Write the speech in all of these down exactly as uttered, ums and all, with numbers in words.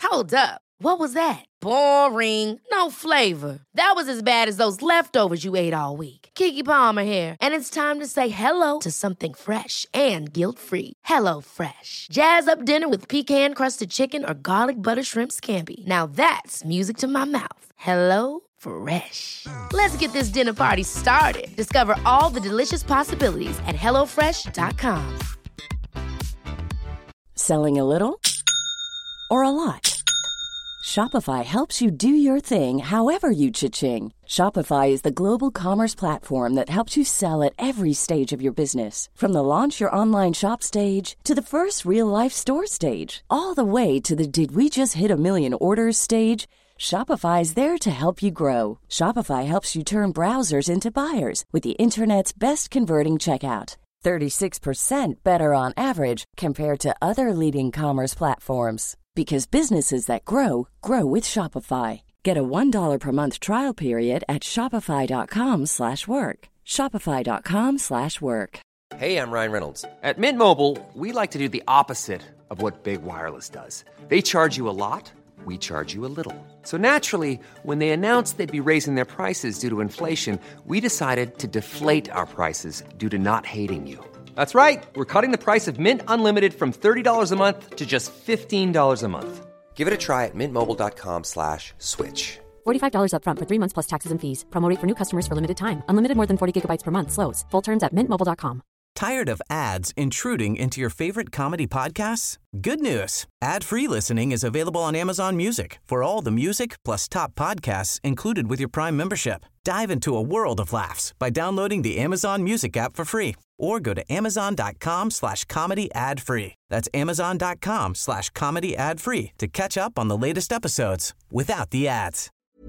Hold up. What was that? Boring. No flavor. That was as bad as those leftovers you ate all week. Keke Palmer here, and it's time to say hello to something fresh and guilt-free. Hello Fresh. Jazz up dinner with pecan-crusted chicken or garlic butter shrimp scampi. Now that's music to my mouth. Hello Fresh. Let's get this dinner party started. Discover all the delicious possibilities at hello fresh dot com. Selling a little or a lot? Shopify helps you do your thing however you cha-ching. Shopify is the global commerce platform that helps you sell at every stage of your business. From the launch your online shop stage to the first real-life store stage, all the way to the did we just hit a million orders stage. Shopify is there to help you grow. Shopify helps you turn browsers into buyers with the internet's best converting checkout. thirty-six percent better on average compared to other leading commerce platforms. Because businesses that grow, grow with Shopify. Get a one dollar per month trial period at shopify.com slash work. Shopify.com slash work. Hey, I'm Ryan Reynolds. At Mint Mobile, we like to do the opposite of what Big Wireless does. They charge you a lot, we charge you a little. So naturally, when they announced they'd be raising their prices due to inflation, we decided to deflate our prices due to not hating you. That's right. We're cutting the price of Mint Unlimited from thirty dollars a month to just fifteen dollars a month. Give it a try at mintmobile.com slash switch. forty-five dollars up front for three months plus taxes and fees. Promo rate for new customers for limited time. Unlimited more than forty gigabytes per month slows. Full terms at mint mobile dot com. Tired of ads intruding into your favorite comedy podcasts? Good news. Ad-free listening is available on Amazon Music for all the music plus top podcasts included with your Prime membership. Dive into a world of laughs by downloading the Amazon Music app for free or go to amazon.com slash comedy ad free. That's amazon.com slash comedy ad free to catch up on the latest episodes without the ads.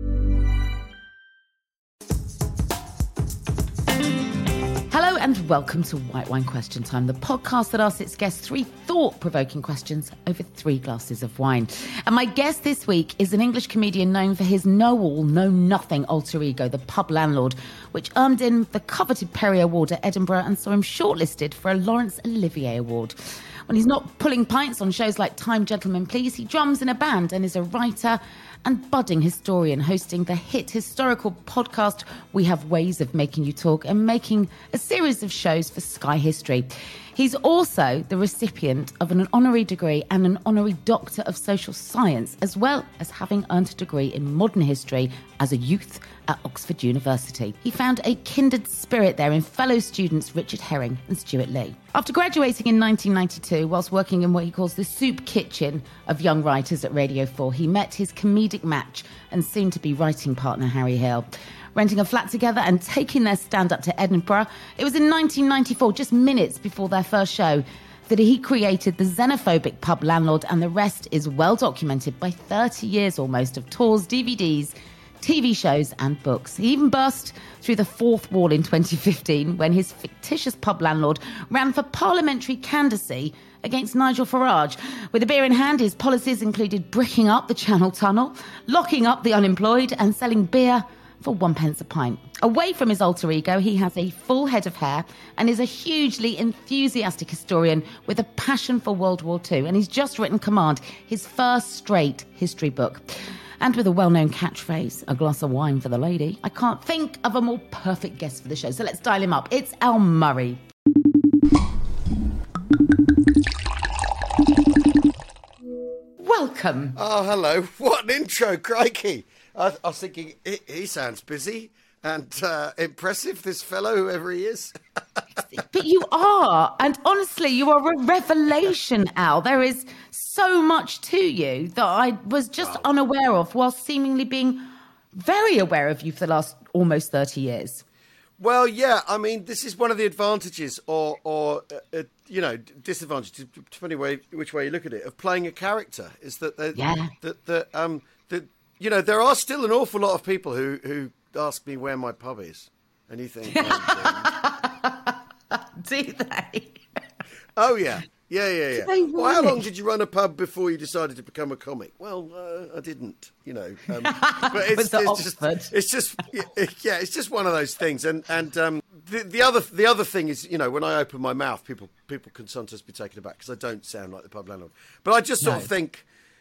Hello and welcome to White Wine Question Time, the podcast that asks its guests three thought-provoking questions over three glasses of wine. And my guest this week is an English comedian known for his know-all, know-nothing alter ego, the Pub Landlord, which earned him the coveted Perry Award at Edinburgh and saw him shortlisted for a Laurence Olivier Award. When he's not pulling pints on shows like Time, Gentlemen, Please, he drums in a band and is a writer and budding historian, hosting the hit historical podcast We Have Ways of Making You Talk and making a series of shows for Sky History. He's also the recipient of an honorary degree and an honorary Doctor of Social Science, as well as having earned a degree in modern history as a youth at Oxford University. He found a kindred spirit there in fellow students Richard Herring and Stuart Lee. After graduating in nineteen ninety-two, whilst working in what he calls the soup kitchen of young writers at Radio four, he met his comedic match and soon-to-be writing partner Harry Hill. Renting a flat together and taking their stand-up to Edinburgh, it was in nineteen ninety-four, just minutes before their first show, that he created the xenophobic Pub Landlord, and the rest is well documented by thirty years almost of tours, D V Ds, T V shows and books. He even burst through the fourth wall in twenty fifteen when his fictitious pub landlord ran for parliamentary candidacy against Nigel Farage. With a beer in hand, his policies included bricking up the Channel Tunnel, locking up the unemployed and selling beer for one pence a pint. Away from his alter ego, he has a full head of hair and is a hugely enthusiastic historian with a passion for World War Two. And he's just written Command, his first straight history book. And with a well-known catchphrase, a glass of wine for the lady, I can't think of a more perfect guest for the show. So let's dial him up. It's Al Murray. Welcome. Oh, hello. What an intro, crikey. I, I was thinking, he, he sounds busy and uh, impressive, this fellow, whoever he is. But you are. And honestly, you are a revelation, Al. There is so much to you that I was just wow. unaware of, while seemingly being very aware of you for the last almost thirty years. Well, yeah, I mean, this is one of the advantages or, or uh, uh, you know, disadvantages, depending way, which way you look at it, of playing a character, is that, yeah. that, that, um, that, you know, there are still an awful lot of people who, who ask me where my pub is. And you think, oh, do they? Oh, yeah. Yeah, yeah, yeah. Really? Well, how long did you run a pub before you decided to become a comic? Well, uh, I didn't, you know. Um, but it's, it's just, it's just, yeah, it's just one of those things. And and um, the, the other the other thing is, you know, when I open my mouth, people people can sometimes be taken aback because I don't sound like the pub landlord. But I just sort no. of think,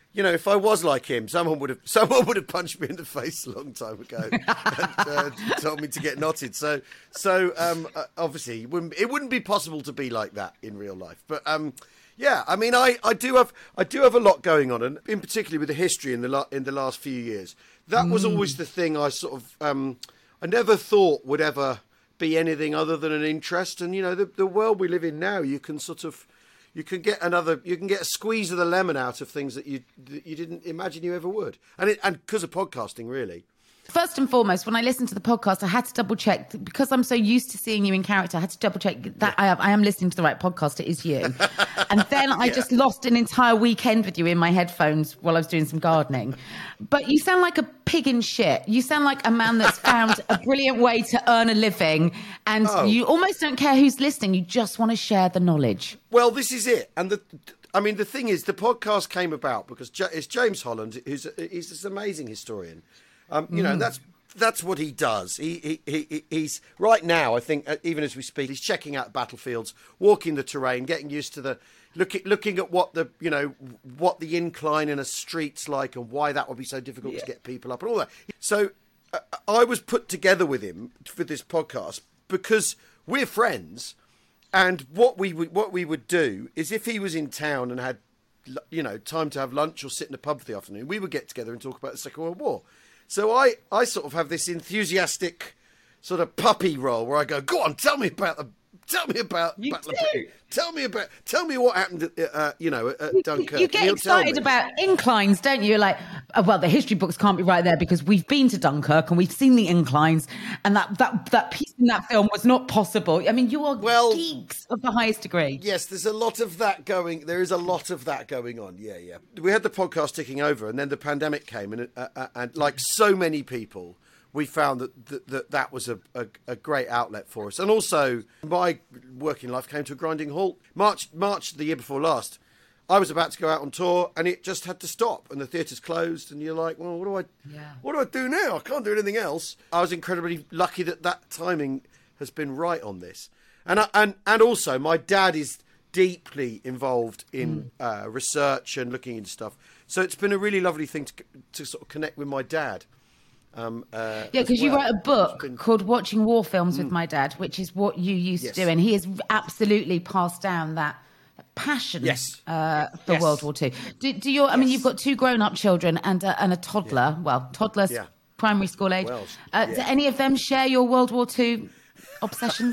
you know, if I was like him, someone would have someone would have punched me in the face a long time ago and uh, told me to get knotted. So, so um, uh, obviously, it wouldn't, it wouldn't be possible to be like that in real life. But um, yeah, I mean, I, I do have I do have a lot going on, and in particular with the history in the la- in the last few years. That was Mm. always the thing I sort of um, I never thought would ever be anything other than an interest. And you know, the the world we live in now, you can sort of you can get another you can get a squeeze of the lemon out of things that you that you didn't imagine you ever would. And it, and because of podcasting, really. First and foremost, when I listened to the podcast, I had to double check, because I'm so used to seeing you in character, I had to double check that I, I am listening to the right podcast. It is you. And then I yeah. just lost an entire weekend with you in my headphones while I was doing some gardening. But you sound like a pig in shit. You sound like a man that's found a brilliant way to earn a living. And oh. you almost don't care who's listening. You just want to share the knowledge. Well, this is it. And the... I mean, the thing is, the podcast came about because it's James Holland, who's he's this amazing historian. Um, you mm. know, that's that's what he does. He, he he he's right now. I think uh, even as we speak, he's checking out battlefields, walking the terrain, getting used to the looking looking at what the you know what the incline in a street's like and why that would be so difficult yeah. to get people up and all that. So uh, I was put together with him for this podcast because we're friends, and what we would what we would do is if he was in town and had you know time to have lunch or sit in a pub for the afternoon, we would get together and talk about the Second World War. So I, I sort of have this enthusiastic sort of puppy role where I go, go on, tell me about the, tell me about, you Battle of Britain. Tell me about, tell me what happened, at, uh, you know, at you, Dunkirk. You get excited about inclines, don't you? You're like, oh, well, the history books can't be right there because we've been to Dunkirk and we've seen the inclines, and that that that piece in that film was not possible. I mean, you are well, geeks of the highest degree. Yes, there's a lot of that going. There is a lot of that going on. Yeah, yeah. We had the podcast ticking over, and then the pandemic came, and uh, uh, and like so many people, we found that that, that, that was a, a, a great outlet for us. And also, my working life came to a grinding halt. March, March the year before last, I was about to go out on tour, and it just had to stop, and the theatres closed, and you're like, well, what do I, yeah. what do I do now? I can't do anything else. I was incredibly lucky that that timing has been right on this. And I, and and also, my dad is deeply involved in mm. uh, research and looking into stuff. So it's been a really lovely thing to to sort of connect with my dad. Um, uh, yeah, because well. you wrote a book been... called Watching War Films mm. with My Dad, which is what you used yes. to do. And he has absolutely passed down that passion yes. uh, for yes. World War Two. Do, do you? I yes. mean, you've got two grown-up children and a, and a toddler. Yeah. Well, toddler's yeah. primary school age. Well, uh, yeah. Do any of them share your World War Two obsessions?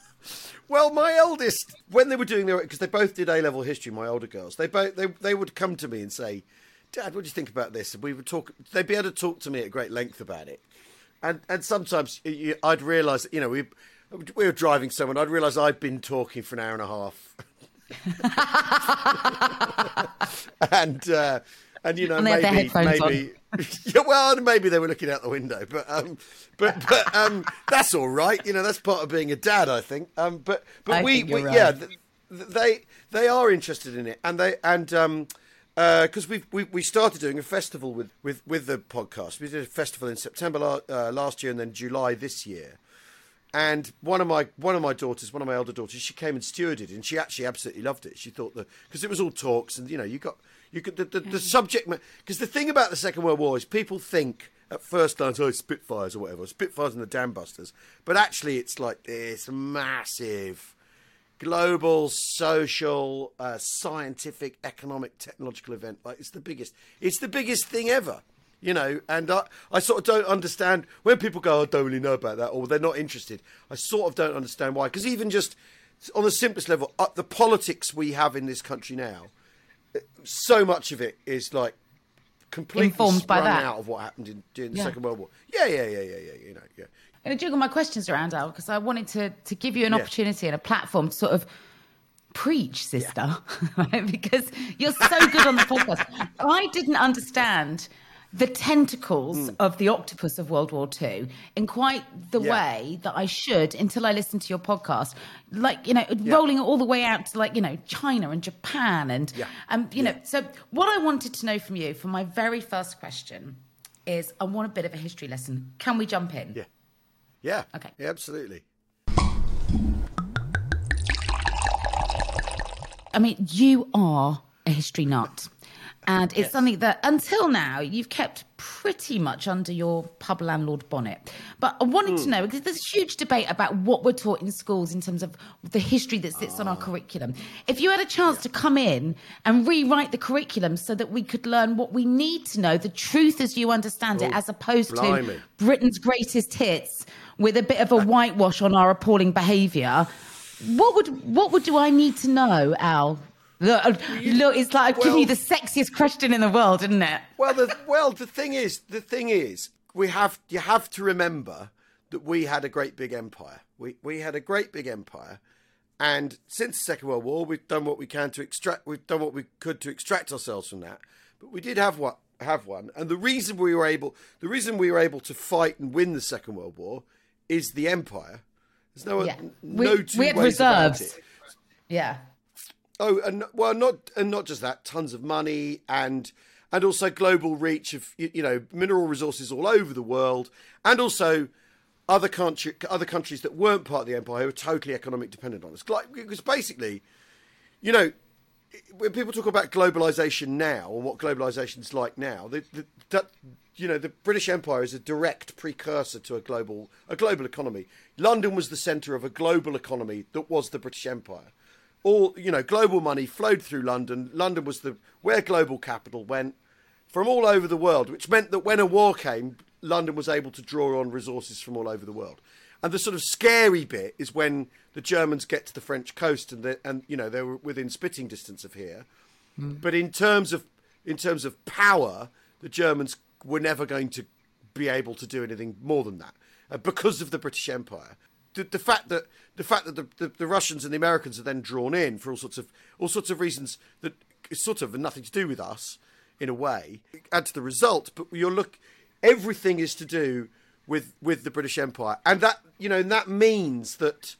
Well, my eldest, when they were doing their, because they both did A-level history, my older girls, they both they they would come to me and say, Dad, what do you think about this? And we would talk. They'd be able to talk to me at great length about it, and and sometimes you, I'd realise, you know, we we were driving somewhere, and I'd realise I'd been talking for an hour and a half, and uh, and you know and maybe maybe yeah, well maybe they were looking out the window, but um but but um that's all right, you know, that's part of being a dad, I think. Um, but but I we, we right. yeah, th- they they are interested in it, and they and um. Because uh, we we started doing a festival with, with, with the podcast. We did a festival in September la- uh, last year and then July this year. And one of my one of my daughters, one of my elder daughters, she came and stewarded, and she actually absolutely loved it. She thought that because it was all talks, and you know, you got you could the, the, the subject. Because the thing about the Second World War is people think at first glance, oh, Spitfires or whatever, Spitfires and the Dam Busters, but actually it's like this massive global, social, uh, scientific, economic, technological event. Like it's the biggest. It's the biggest thing ever, you know. And I, I sort of don't understand when people go, "I don't really know about that," or they're not interested. I sort of don't understand why. Because even just on the simplest level, uh, the politics we have in this country now, so much of it is like completely informed by that. out of what happened in, during the yeah. Second World War. Yeah, yeah, yeah, yeah, yeah. You know, yeah. I'm going to jiggle my questions around, Al, because I wanted to, to give you an yeah. opportunity and a platform to sort of preach, sister, yeah. right? Because you're so good on the podcast. I didn't understand the tentacles mm. of the octopus of World War Two in quite the yeah. way that I should until I listened to your podcast. Like, you know, yeah. rolling it all the way out to, like, you know, China and Japan. And, yeah. um, you yeah. know, so what I wanted to know from you for my very first question is I want a bit of a history lesson. Can we jump in? Yeah. Yeah. Okay. Yeah, absolutely. I mean, you are a history nut. And it's yes. something that, until now, you've kept pretty much under your pub landlord bonnet. But I wanted mm. to know, because there's a huge debate about what we're taught in schools in terms of the history that sits oh. on our curriculum. If you had a chance yeah. to come in and rewrite the curriculum so that we could learn what we need to know, the truth as you understand oh, it, as opposed blimey. to Britain's greatest hits with a bit of a whitewash on our appalling behaviour, what would what would do I need to know, Al? Look, look, it's like well, giving you the sexiest question in the world, isn't it? Well, the, well, the thing is, the thing is, we have you have to remember that we had a great big empire. We we had a great big empire, and since the Second World War, we've done what we can to extract. We've done what we could to extract ourselves from that. But we did have what have one, and the reason we were able, the reason we were able to fight and win the Second World War, is the empire. There's no yeah. no we, two we had ways reserves. about it. Yeah. Oh, and well, not and not just that, tons of money and and also global reach of you know mineral resources all over the world, and also other country other countries that weren't part of the empire who were totally economic dependent on us. Like, because basically, you know, when people talk about globalization now and what globalization's like now, the, the, that you know the British Empire is a direct precursor to a global a global economy. London was the centre of a global economy that was the British Empire. All you know, global money flowed through London. London was the where global capital went from all over the world, which meant that when a war came, London was able to draw on resources from all over the world. And the sort of scary bit is when the Germans get to the French coast and they, and you know they were within spitting distance of here. Mm. But in terms of in terms of power, the Germans were never going to be able to do anything more than that uh, because of the British Empire. The, the fact that the fact that the, the, the Russians and the Americans are then drawn in for all sorts of all sorts of reasons that is sort of nothing to do with us in a way adds to the result. But you're look, everything is to do with with the British Empire, and that you know and that means that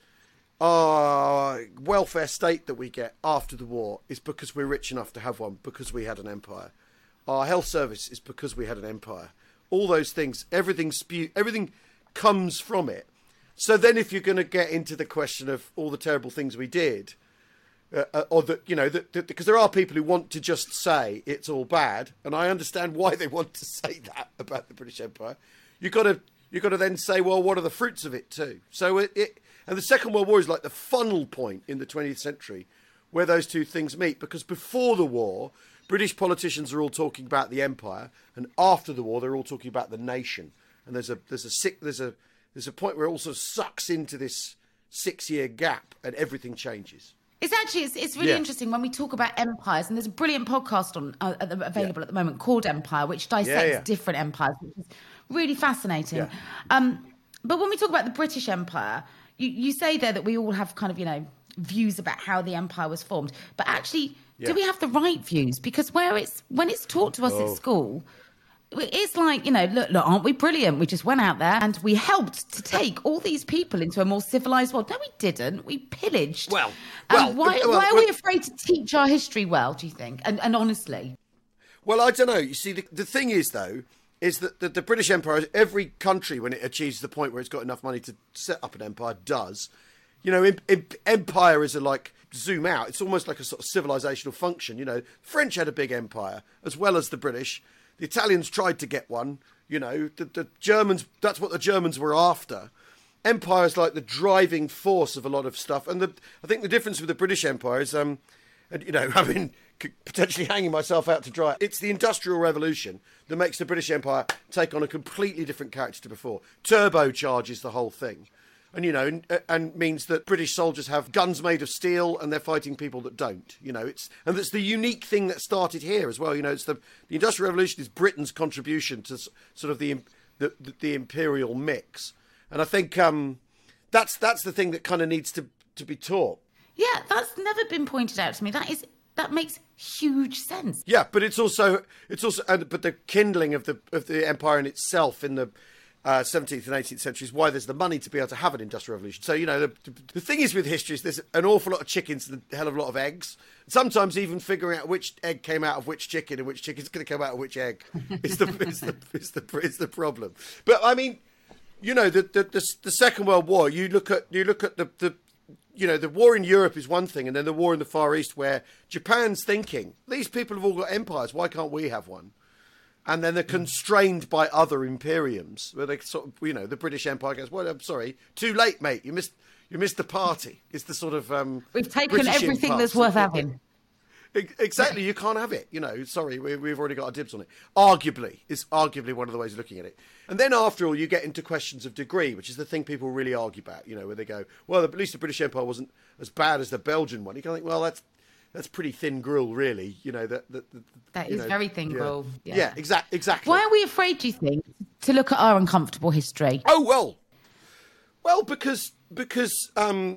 our welfare state that we get after the war is because we're rich enough to have one because we had an empire. Our health service is because we had an empire. All those things, everything spew, everything comes from it. So then if you're going to get into the question of all the terrible things we did, uh, uh, or that, you know, that, that, because there are people who want to just say it's all bad, and I understand why they want to say that about the British Empire, you've got to, you've got to then say, well, what are the fruits of it too? So it, it, and the Second World War is like the funnel point in the twentieth century where those two things meet, because before the war, British politicians are all talking about the empire, and after the war, they're all talking about the nation. And there's a, there's a sick, there's a, There's a point where it all sort of sucks into this six-year gap and everything changes. It's actually, it's, it's really yeah. interesting when we talk about empires, and there's a brilliant podcast on uh, available yeah. at the moment called Empire, which dissects yeah, yeah. different empires, which is really fascinating. Yeah. Um, but when we talk about the British Empire, you, you say there that we all have kind of, you know, views about how the empire was formed. But actually, yeah. do we have the right views? Because where it's when it's taught to us oh. at school, it's like, you know, look, look, aren't we brilliant? We just went out there and we helped to take all these people into a more civilised world. No, we didn't. We pillaged. Well, well, um, why, well, why are well, we afraid to teach our history well, do you think? And, and honestly. Well, I don't know. You see, the, the thing is, though, is that the, the British Empire, every country, when it achieves the point where it's got enough money to set up an empire, does. You know, in, in, empire is a, like, zoom out. It's almost like a sort of civilisational function. You know, the French had a big empire, as well as the British. The Italians tried to get one, you know, the, the Germans, that's what the Germans were after. Empire is like the driving force of a lot of stuff. And the, I think the difference with the British Empire is, um, and, you know, I've been potentially hanging myself out to dry. It's the Industrial Revolution that makes the British Empire take on a completely different character to before. Turbocharges the whole thing. And, you know, and, and means that British soldiers have guns made of steel and they're fighting people that don't, you know, it's, and that's the unique thing that started here as well. You know, it's the, the Industrial Revolution is Britain's contribution to sort of the, the, the imperial mix. And I think um, that's, that's the thing that kind of needs to, to be taught. Yeah, that's never been pointed out to me. That is, that makes huge sense. Yeah, but it's also, it's also, and, but the kindling of the, of the empire in itself in the, Uh, seventeenth and eighteenth centuries, why there's the money to be able to have an industrial revolution. So, you know, the, the thing is with history is there's an awful lot of chickens and a hell of a lot of eggs. Sometimes even figuring out which egg came out of which chicken and which chicken's going to come out of which egg is the, is the, is the, is the problem. But, I mean, you know, the, the, the, the Second World War, you look at you look at the, the, you know, the war in Europe is one thing, and then the war in the Far East, where Japan's thinking, these people have all got empires, why can't we have one? And then they're constrained by other imperiums, where they sort of, you know, the British Empire goes, well, I'm sorry, too late, mate, you missed you missed the party. It's the sort of... Um, We've taken British everything impulse. that's worth having. Exactly, you can't have it. You know, sorry, we, we've already got our dibs on it. Arguably, it's arguably one of the ways of looking at it. And then after all, you get into questions of degree, which is the thing people really argue about, you know, where they go, well, at least the British Empire wasn't as bad as the Belgian one. You can think, well, that's that's pretty thin gruel, really. You know, that that, that, that you is know, very thin yeah. gruel. Yeah, yeah exactly, exactly. Why are we afraid, do you think, to look at our uncomfortable history? Oh, well, well, because, because um,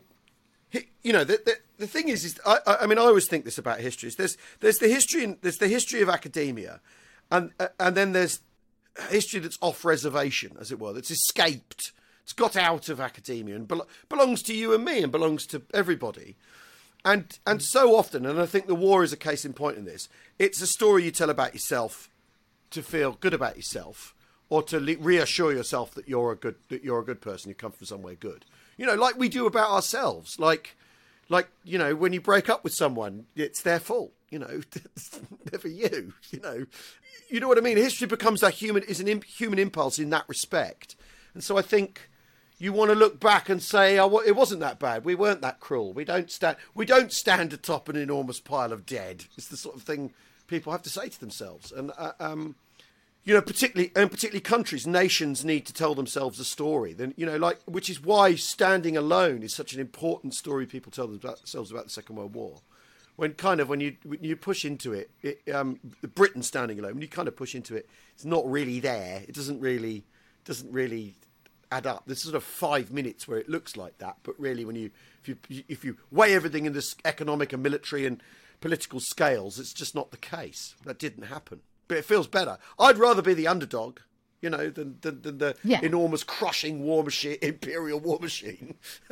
you know, the, the, the thing is, is I, I mean, I always think this about history. Is there's, there's the history, in, there's the history of academia, and uh, and then there's history that's off reservation, as it were, that's escaped. It's got out of academia and belo- belongs to you and me and belongs to everybody. And and so often, and I think the war is a case in point in this, it's a story you tell about yourself to feel good about yourself, or to le- reassure yourself that you're a good that you're a good person, you come from somewhere good. You know, like we do about ourselves. Like, like you know, when you break up with someone, it's their fault. You know, it's never you. You know, you know what I mean. History becomes that human is an imp- human impulse in that respect, and so I think you want to look back and say, "Oh, well, it wasn't that bad. We weren't that cruel. We don't stand. We don't stand atop an enormous pile of dead." It's the sort of thing people have to say to themselves, and uh, um. You know, particularly and particularly countries, nations need to tell themselves a story. Then, you know, like which is why standing alone is such an important story people tell themselves about the Second World War. When kind of when you when you push into it, it um, Britain standing alone, when you kind of push into it, it's not really there. It doesn't really doesn't really add up. There's sort of five minutes where it looks like that, but really, when you if you if you weigh everything in this economic and military and political scales, it's just not the case. That didn't happen. But it feels better. I'd rather be the underdog, you know, than, than, than the yeah. enormous crushing war machine, imperial war machine.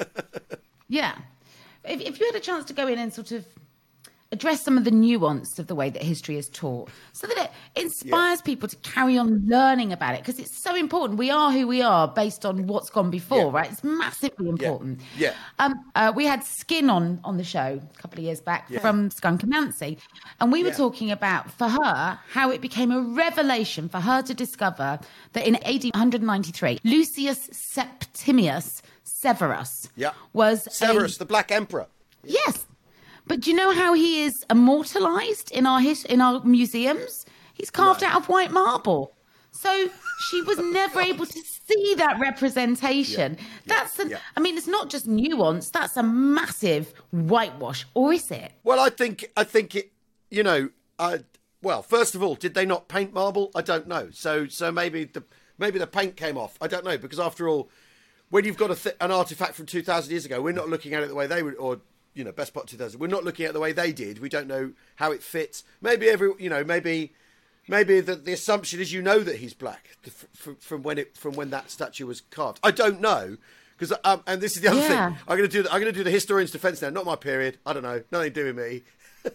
yeah. If, if you had a chance to go in and sort of address some of the nuance of the way that history is taught so that it inspires yeah. people to carry on learning about it, because it's so important. We are who we are based on what's gone before, yeah. right? It's massively important. Yeah. yeah. Um, uh, we had Skin on, on the show a couple of years back yeah. from Skunk Anansi, and we were yeah. talking about, for her, how it became a revelation for her to discover that in A D one ninety-three, Lucius Septimius Severus yeah. was Severus, a, the Black Emperor. Yes. But do you know how he is immortalised in our his, in our museums? He's carved no. out of white marble. So she was never able to see that representation. Yeah. That's, an, yeah. I mean, it's not just nuance. That's a massive whitewash, or is it? Well, I think, I think it, you know, uh, well, first of all, did they not paint marble? I don't know. So, so maybe the maybe the paint came off. I don't know, because after all, when you've got a th- an artifact from two thousand years ago, we're not looking at it the way they would, or you know, best part two thousand. We're not looking at it the way they did. We don't know how it fits. Maybe every, you know, maybe, maybe the, the assumption is you know that he's black from, from when it from when that statue was carved. I don't know, because um, and this is the other yeah. thing. I'm going to do. The, I'm going to do the historian's defence now. Not my period. I don't know. Nothing to do with me.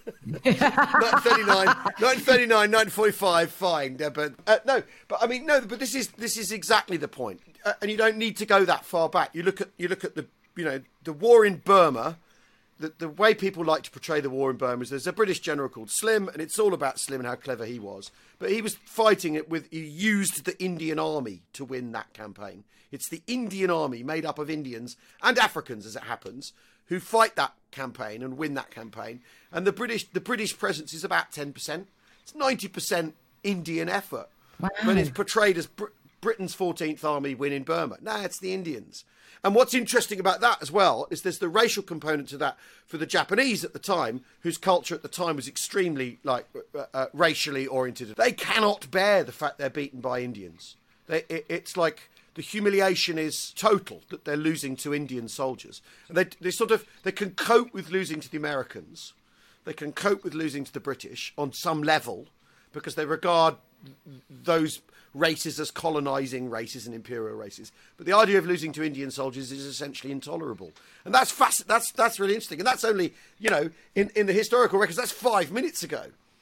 nineteen thirty-nine, nineteen thirty-nine, nineteen forty-five. Fine, yeah, but uh, no. But I mean, no. But this is this is exactly the point, uh, and you don't need to go that far back. You look at you look at the you know the war in Burma. The, the way people like to portray the war in Burma is there's a British general called Slim, and it's all about Slim and how clever he was. But he was fighting it with, he used the Indian army to win that campaign. It's the Indian army made up of Indians and Africans, as it happens, who fight that campaign and win that campaign. And the British, the British presence is about ten percent. It's ninety percent Indian effort. Wow. When it's portrayed as Br- Britain's fourteenth Army win in Burma. No, it's the Indians. And what's interesting about that as well is there's the racial component to that for the Japanese at the time, whose culture at the time was extremely like uh, uh, racially oriented. They cannot bear the fact they're beaten by Indians. They, it, it's like the humiliation is total that they're losing to Indian soldiers. And they, they sort of, they can cope with losing to the Americans. They can cope with losing to the British on some level because they regard those races as colonising races and imperial races. But the idea of losing to Indian soldiers is essentially intolerable. And that's fasc- that's that's really interesting. And that's only, you know, in, in the historical records, that's five minutes ago.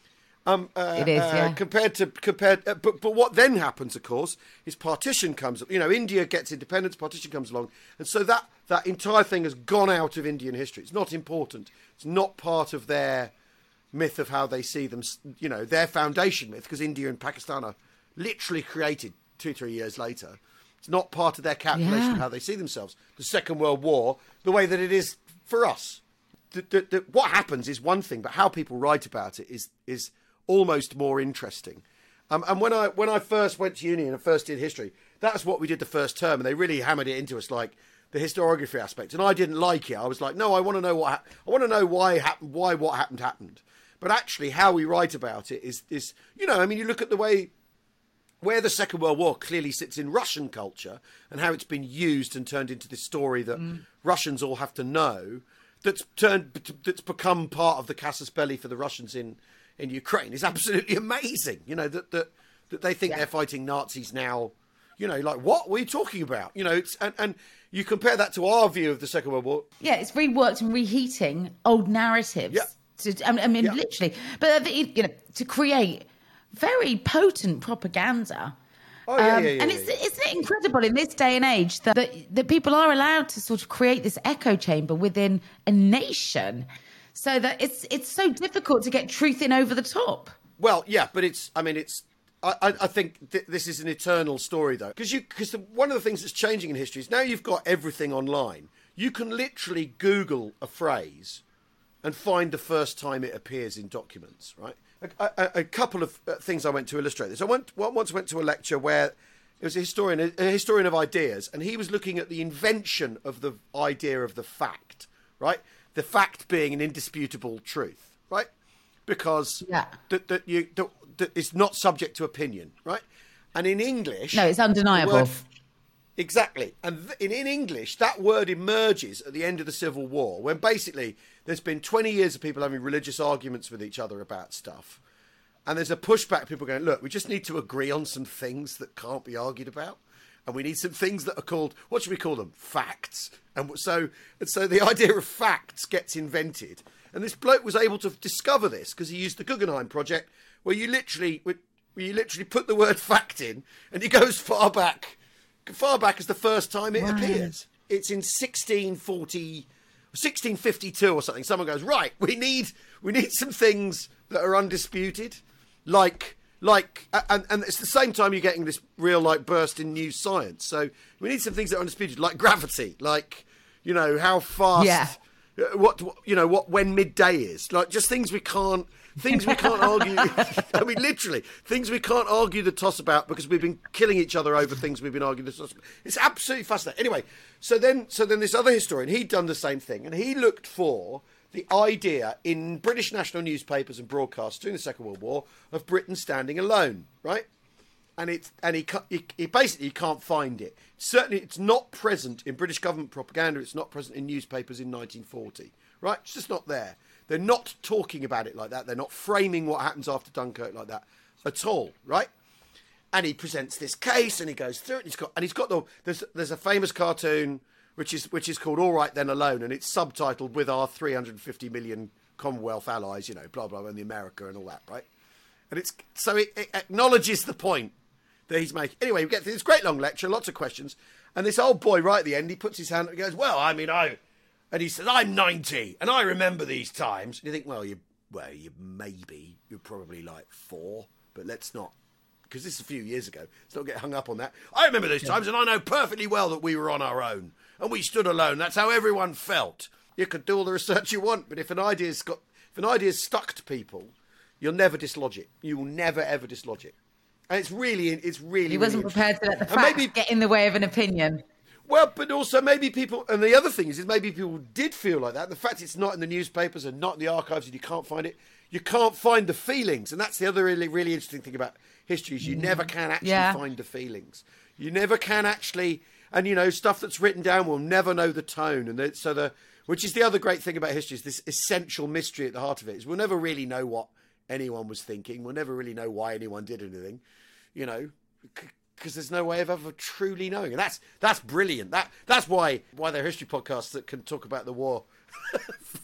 Um, uh, it is, yeah. Uh, compared to compared, uh, but but what then happens, of course, is partition comes. You know, India gets independence, partition comes along, and so that that entire thing has gone out of Indian history. It's not important. It's not part of their myth of how they see them. You know, their foundation myth, because India and Pakistan are literally created two, three years later. It's not part of their calculation yeah. of how they see themselves. The Second World War, the way that it is for us. The, the, the, what happens is one thing, but how people write about it is is. almost more interesting. Um, and when I when I first went to uni and I first did history, that's what we did the first term, and they really hammered it into us, like the historiography aspect. And I didn't like it. I was like, no, I want to know what ha- I want to know why happened, why what happened happened. But actually, how we write about it is is you know, I mean, you look at the way where the Second World War clearly sits in Russian culture and how it's been used and turned into this story that mm. Russians all have to know. That's turned that's become part of the casus belli for the Russians in. in Ukraine is absolutely amazing. You know, that that, that they think yeah. they're fighting Nazis now. You know, like, what were you talking about? You know, it's and, and you compare that to our view of the Second World War. Yeah, it's reworked and reheating old narratives. Yeah. To, I mean, yeah. literally. But, you know, to create very potent propaganda. Oh, yeah, um, yeah, yeah, and yeah, it's, yeah. isn't it incredible in this day and age that, that, that people are allowed to sort of create this echo chamber within a nation? So that it's it's so difficult to get truth in over the top. Well, yeah, but it's, I mean, it's, I, I think th- this is an eternal story, though. Because you, because one of the things that's changing in history is now you've got everything online. You can literally Google a phrase and find the first time it appears in documents, right? A, a, a couple of things I went to illustrate this. I went, once went to a lecture where it was a historian, a, a historian of ideas, and he was looking at the invention of the idea of the fact, right? The fact being an indisputable truth, right? Because yeah. that that you that, that it's not subject to opinion, right? And in English, no, it's undeniable. Word, exactly, and th- in, in English, that word emerges at the end of the Civil War, when basically there's been twenty years of people having religious arguments with each other about stuff, and there's a pushback. People going, look, we just need to agree on some things that can't be argued about. And we need some things that are called, what should we call them? Facts. And so and so the idea of facts gets invented. And this bloke was able to discover this because he used the Guggenheim Project, where you literally where you literally put the word fact in, and it goes far back, far back as the first time it wow. appears. It's in sixteen forty, sixteen fifty-two or something. Someone goes, right, we need we need some things that are undisputed, like... Like, and, and it's the same time you're getting this real, like, burst in new science. So we need some things that are undisputed, like gravity, like, you know, how fast, yeah. what, you know, what, when midday is. Like, just things we can't, things we can't argue. I mean, literally, things we can't argue the toss about because we've been killing each other over things we've been arguing the toss about. It's absolutely fascinating. Anyway, so then, so then this other historian, he'd done the same thing, and he looked for the idea in British national newspapers and broadcasts during the Second World War of Britain standing alone, right? And it's and he, he, he basically can't find it. Certainly, it's not present in British government propaganda. It's not present in newspapers in nineteen forty, right? It's just not there. They're not talking about it like that. They're not framing what happens after Dunkirk like that at all, right? And he presents this case, and he goes through it. And he's got and he's got the there's there's a famous cartoon. Which is which is called All Right Then Alone, and it's subtitled with our three hundred fifty million Commonwealth allies, you know, blah, blah, and the America and all that, right? And it's so it, it acknowledges the point that he's making. Anyway, we get through this great long lecture, lots of questions, and this old boy right at the end, he puts his hand up and goes, well, I mean, I... And he says, I'm ninety, and I remember these times. And you think, well, you, well, you maybe, you're probably like four, but let's not... Because this is a few years ago. Let's not get hung up on that. I remember those times, and I know perfectly well that we were on our own. And we stood alone. That's how everyone felt. You could do all the research you want, but if an idea's got, if an idea's stuck to people, you'll never dislodge it. You will never ever dislodge it. And it's really, it's really. He wasn't really prepared to let the facts maybe, get in the way of an opinion. Well, but also maybe people, and the other thing is, is maybe people did feel like that. The fact it's not in the newspapers and not in the archives, and you can't find it. You can't find the feelings, and that's the other really, really interesting thing about history is you mm. never can actually yeah. find the feelings. You never can actually. And, you know, stuff that's written down will never know the tone. And the, so the, which is the other great thing about history is this essential mystery at the heart of it is we'll never really know what anyone was thinking. We'll never really know why anyone did anything, you know, because there's no way of ever truly knowing. And that's that's brilliant. That That's why why there are history podcasts that can talk about the war for,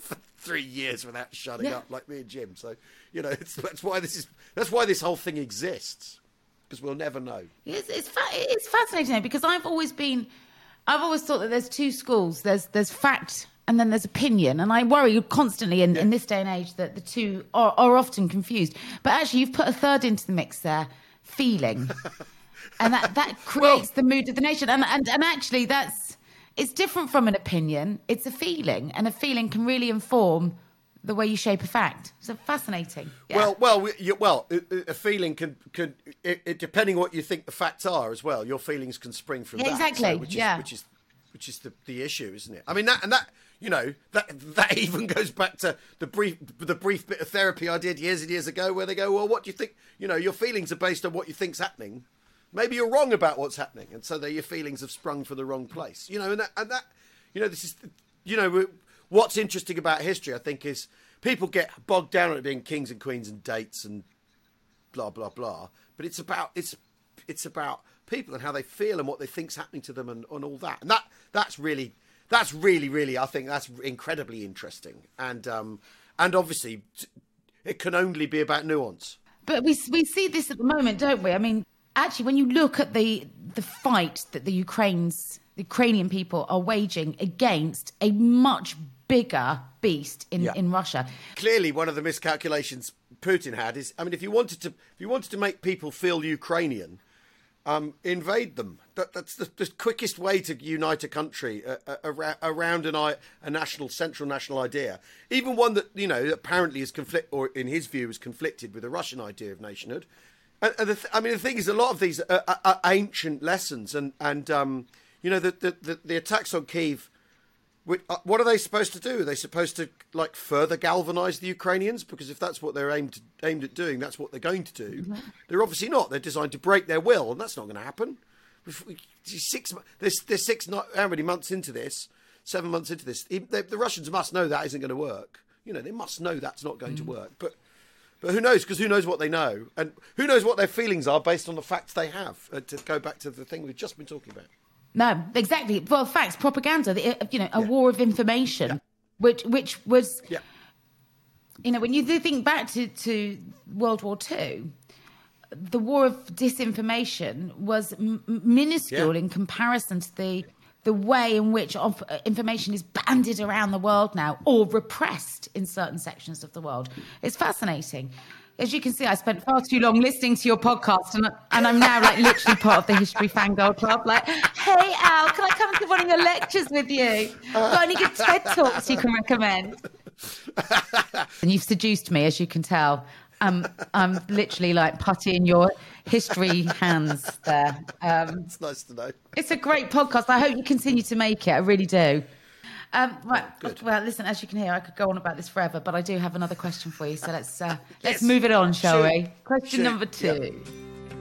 three years without shutting yeah. up like me and Jim. So, you know, it's, that's why this is that's why this whole thing exists, because we'll never know. It's it's, fa- it's fascinating because I've always been, I've always thought that there's two schools. There's there's fact and then there's opinion, and I worry constantly in, yeah. in this day and age that the two are, are often confused. But actually, you've put a third into the mix there, feeling, and that that creates well, the mood of the nation. And and and actually, that's. It's different from an opinion. It's a feeling, and a feeling can really inform the way you shape a fact. So fascinating. Yeah. Well, well, you, well, a feeling can can it, it, depending on what you think the facts are as well. Your feelings can spring from yeah, that. Exactly. So, which is, yeah. Which is which is the, the issue, isn't it? I mean, that and that you know that that even goes back to the brief the brief bit of therapy I did years and years ago, where they go, well, what do you think? You know, your feelings are based on what you think's happening. Maybe you're wrong about what's happening, and so your feelings have sprung from the wrong place. You know, and that, and that, you know, this is, you know, what's interesting about history, I think, is people get bogged down on it being kings and queens and dates and blah blah blah. But it's about it's it's about people and how they feel and what they think's happening to them and, and all that. And that that's really that's really really I think that's incredibly interesting. And um and obviously it can only be about nuance. But we we see this at the moment, don't we? I mean. Actually, when you look at the the fight that the Ukrainians, the Ukrainian people are waging against a much bigger beast in, yeah. in Russia. Clearly, one of the miscalculations Putin had is, I mean, if you wanted to, if you wanted to make people feel Ukrainian, um, invade them. That, that's the, the quickest way to unite a country uh, uh, around an, a national, central national idea, even one that you know apparently is conflict, or in his view, is conflicted with the Russian idea of nationhood. And the th- I mean, the thing is, a lot of these are, are, are ancient lessons, and and um, you know, the, the the the attacks on Kyiv. What are they supposed to do? Are they supposed to like further galvanise the Ukrainians? Because if that's what they're aimed aimed at doing, that's what they're going to do. Mm-hmm. They're obviously not. They're designed to break their will, and that's not going to happen. Six, there's, there's six, not how many months into this? Seven months into this, they, the Russians must know that isn't going to work. You know, they must know that's not going mm-hmm. to work, but. But who knows? Because who knows what they know? And who knows what their feelings are based on the facts they have? Uh, to go back to the thing we've just been talking about. No, exactly. Well, facts, propaganda, the, you know, a yeah. war of information, yeah. which which was, yeah. you know, when you think back to, to World War Two, the war of disinformation was m- minuscule yeah. in comparison to the... the way in which information is bandied around the world now or repressed in certain sections of the world. It's fascinating. As you can see, I spent far too long listening to your podcast and, and I'm now like literally part of the History Fangirl Club. Like, hey, Al, can I come to one of your lectures with you? Got any good TED Talks you can recommend? And you've seduced me, as you can tell. Um, I'm literally like putty in your history hands there. Um, it's nice to know. It's a great podcast. I hope you continue to make it. I really do. Um, right. Oh, well, listen, as you can hear, I could go on about this forever, but I do have another question for you. So let's uh, let's yes. move it on, shall Shoot. we? Question Shoot. number two. Yep.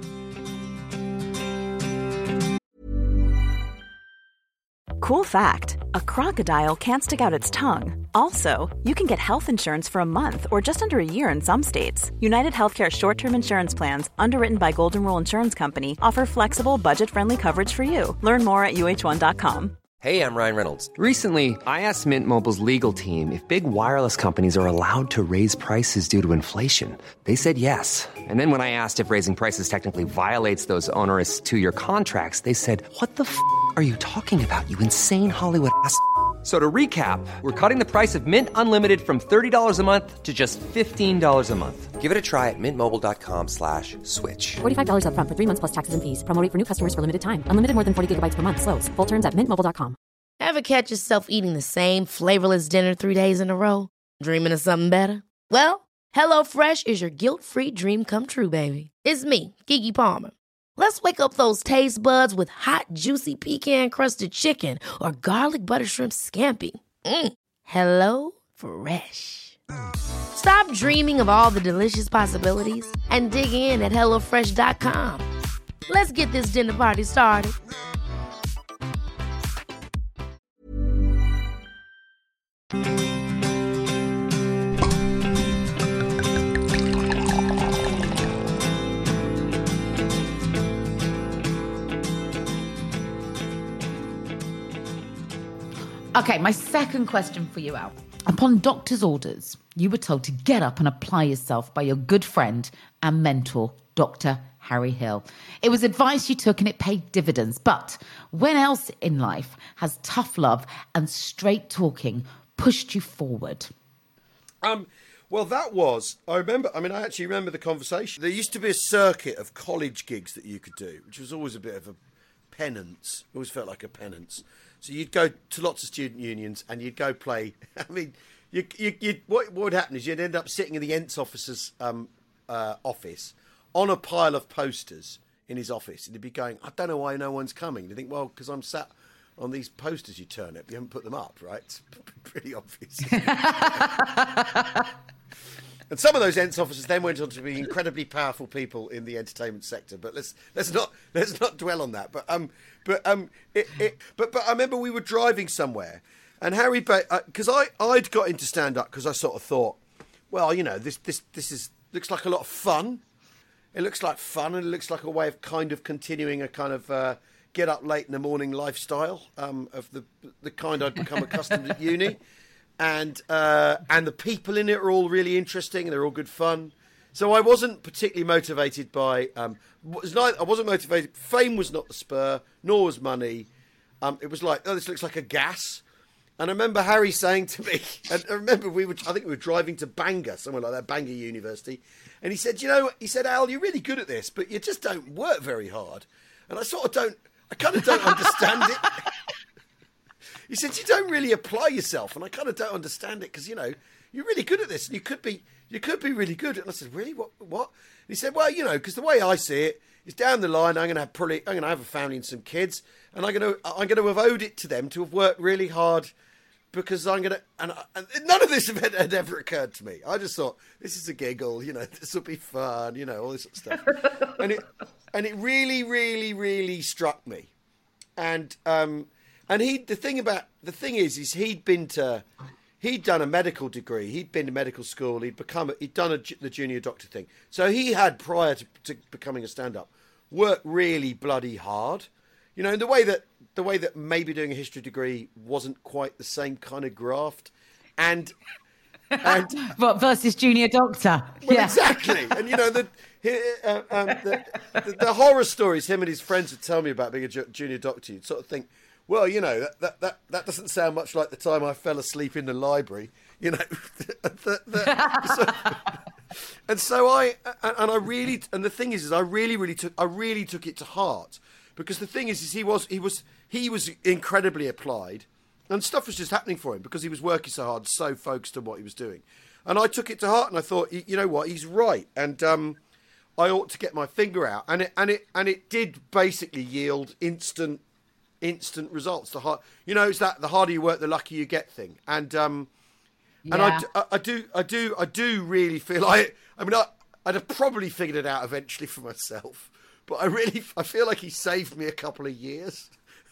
Cool fact, a crocodile can't stick out its tongue. Also, you can get health insurance for a month or just under a year in some states. United Healthcare short-term insurance plans, underwritten by Golden Rule Insurance Company, offer flexible, budget-friendly coverage for you. Learn more at U H one dot com. Hey, I'm Ryan Reynolds. Recently, I asked Mint Mobile's legal team if big wireless companies are allowed to raise prices due to inflation. They said yes. And then when I asked if raising prices technically violates those onerous two-year contracts, they said, what the f*** are you talking about, you insane Hollywood ass f- So to recap, we're cutting the price of Mint Unlimited from thirty dollars a month to just fifteen dollars a month. Give it a try at mintmobile.com slash switch. forty-five dollars up front for three months plus taxes and fees. Promo rate for new customers for limited time. Unlimited more than forty gigabytes per month. Slows full terms at mint mobile dot com. Ever catch yourself eating the same flavorless dinner three days in a row? Dreaming of something better? Well, HelloFresh is your guilt-free dream come true, baby. It's me, Keke Palmer. Let's wake up those taste buds with hot, juicy pecan-crusted chicken or garlic butter shrimp scampi. Mm. Hello Fresh. Stop dreaming of all the delicious possibilities and dig in at hello fresh dot com. Let's get this dinner party started. Okay, my second question for you, Al. Upon doctor's orders, you were told to get up and apply yourself by your good friend and mentor, Doctor Harry Hill. It was advice you took and it paid dividends. But when else in life has tough love and straight talking pushed you forward? Um, well, that was, I remember, I mean, I actually remember the conversation. There used to be a circuit of college gigs that you could do, which was always a bit of a penance. It always felt like a penance. So you'd go to lots of student unions and you'd go play. I mean, you, you, you, what, what would happen is you'd end up sitting in the Ents officer's um, uh, office on a pile of posters in his office. And he'd be going, I don't know why no one's coming. You think, well, because I'm sat on these posters you turn up. You haven't put them up, right? It's pretty obvious. And some of those Ents officers then went on to be incredibly powerful people in the entertainment sector. But let's let's not let's not dwell on that. But um, but um, it, it but but I remember we were driving somewhere, and Harry, because uh, I I'd got into stand up because I sort of thought, well, you know, this this this is looks like a lot of fun. It looks like fun, and it looks like a way of kind of continuing a kind of uh, get up late in the morning lifestyle um, of the the kind I'd become accustomed at uni. And uh, and the people in it are all really interesting, and they're all good fun. So I wasn't particularly motivated by. Um, was not, I wasn't motivated. Fame was not the spur, nor was money. Um, it was like, oh, this looks like a gas. And I remember Harry saying to me, and I remember we were, I think we were driving to Bangor, somewhere like that, Bangor University, and he said, you know, he said, Al, you're really good at this, but you just don't work very hard. And I sort of don't, I kind of don't understand it. He said, you don't really apply yourself, and I kind of don't understand it because, you know, you're really good at this, and you could be you could be really good. And I said, really? What? What? And he said, well, you know, because the way I see it is down the line, I'm going to have probably, I'm going to have a family and some kids, and I'm going to I'm going to have owed it to them to have worked really hard because I'm going to, and, and none of this had, had ever occurred to me. I just thought, this is a giggle, you know, this will be fun, you know, all this sort of stuff. and it and it really, really, really struck me. And um And he, the thing about, the thing is, is he'd been to, he'd done a medical degree. He'd been to medical school. He'd become, a, he'd done a, the junior doctor thing. So he had, prior to, to becoming a stand-up, worked really bloody hard. You know, in the way that, the way that maybe doing a history degree wasn't quite the same kind of graft. And, and what versus junior doctor? Well, yeah. Exactly. And, you know, the, uh, um, the, the, the horror stories him and his friends would tell me about being a ju- junior doctor, you'd sort of think, well, you know, that, that, that, that doesn't sound much like the time I fell asleep in the library, you know. the, the, so, and so I, and I really, and the thing is, is I really, really took, I really took it to heart, because the thing is, is he was, he was, he was incredibly applied, and stuff was just happening for him because he was working so hard, so focused on what he was doing, and I took it to heart, and I thought, you know what, he's right, and um, I ought to get my finger out, and it, and it, and it did basically yield instant. instant results. The hard, you know, it's that the harder you work, the luckier you get thing. And um, yeah. and I, I, I do, I do, I do really feel like. I mean, I, I'd have probably figured it out eventually for myself, but I really, I feel like he saved me a couple of years.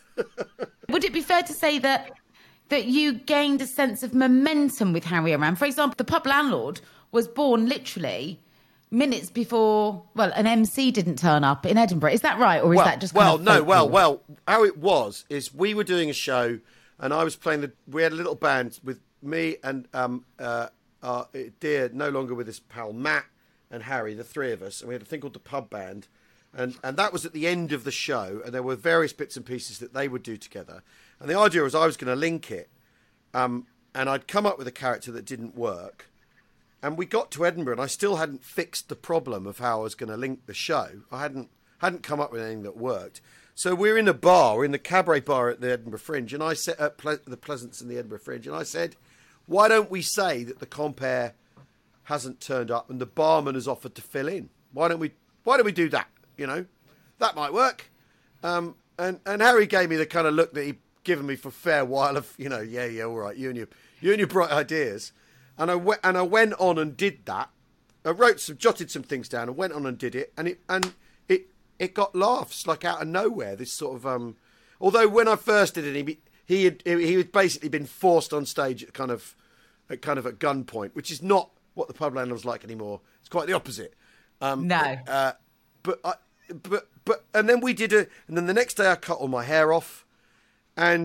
Would it be fair to say that that you gained a sense of momentum with Harry around? For example, The Pub Landlord was born literally minutes before, well, an M C didn't turn up in Edinburgh. Is that right? Or is well, that just Well, kind of no, folklore? well, well, how it was is we were doing a show and I was playing the, we had a little band with me and um, uh, our dear, no longer with his pal, Matt and Harry, the three of us. And we had a thing called the Pub Band. And, and that was at the end of the show. And there were various bits and pieces that they would do together. And the idea was I was going to link it. Um, and I'd come up with a character that didn't work. And we got to Edinburgh, and I still hadn't fixed the problem of how I was going to link the show. I hadn't hadn't come up with anything that worked. So we're in a bar, we're in the cabaret bar at the Edinburgh Fringe, and I set up Ple- the Pleasance in the Edinburgh Fringe, and I said, why don't we say that the compere hasn't turned up and the barman has offered to fill in? Why don't we Why don't we do that? You know, that might work. Um, and and Harry gave me the kind of look that he'd given me for a fair while of, you know, yeah, yeah, all right, you and your you and your bright ideas. And I went and I went on and did that. I wrote some, jotted some things down, and went on and did it. And it and it it got laughs like out of nowhere. This sort of um, although when I first did it, he he had he had basically been forced on stage at kind of at kind of at gunpoint, which is not what the Pub Landlord was like anymore. It's quite the opposite. Um, no, uh, but I, but but and then we did a, and then the next day I cut all my hair off, and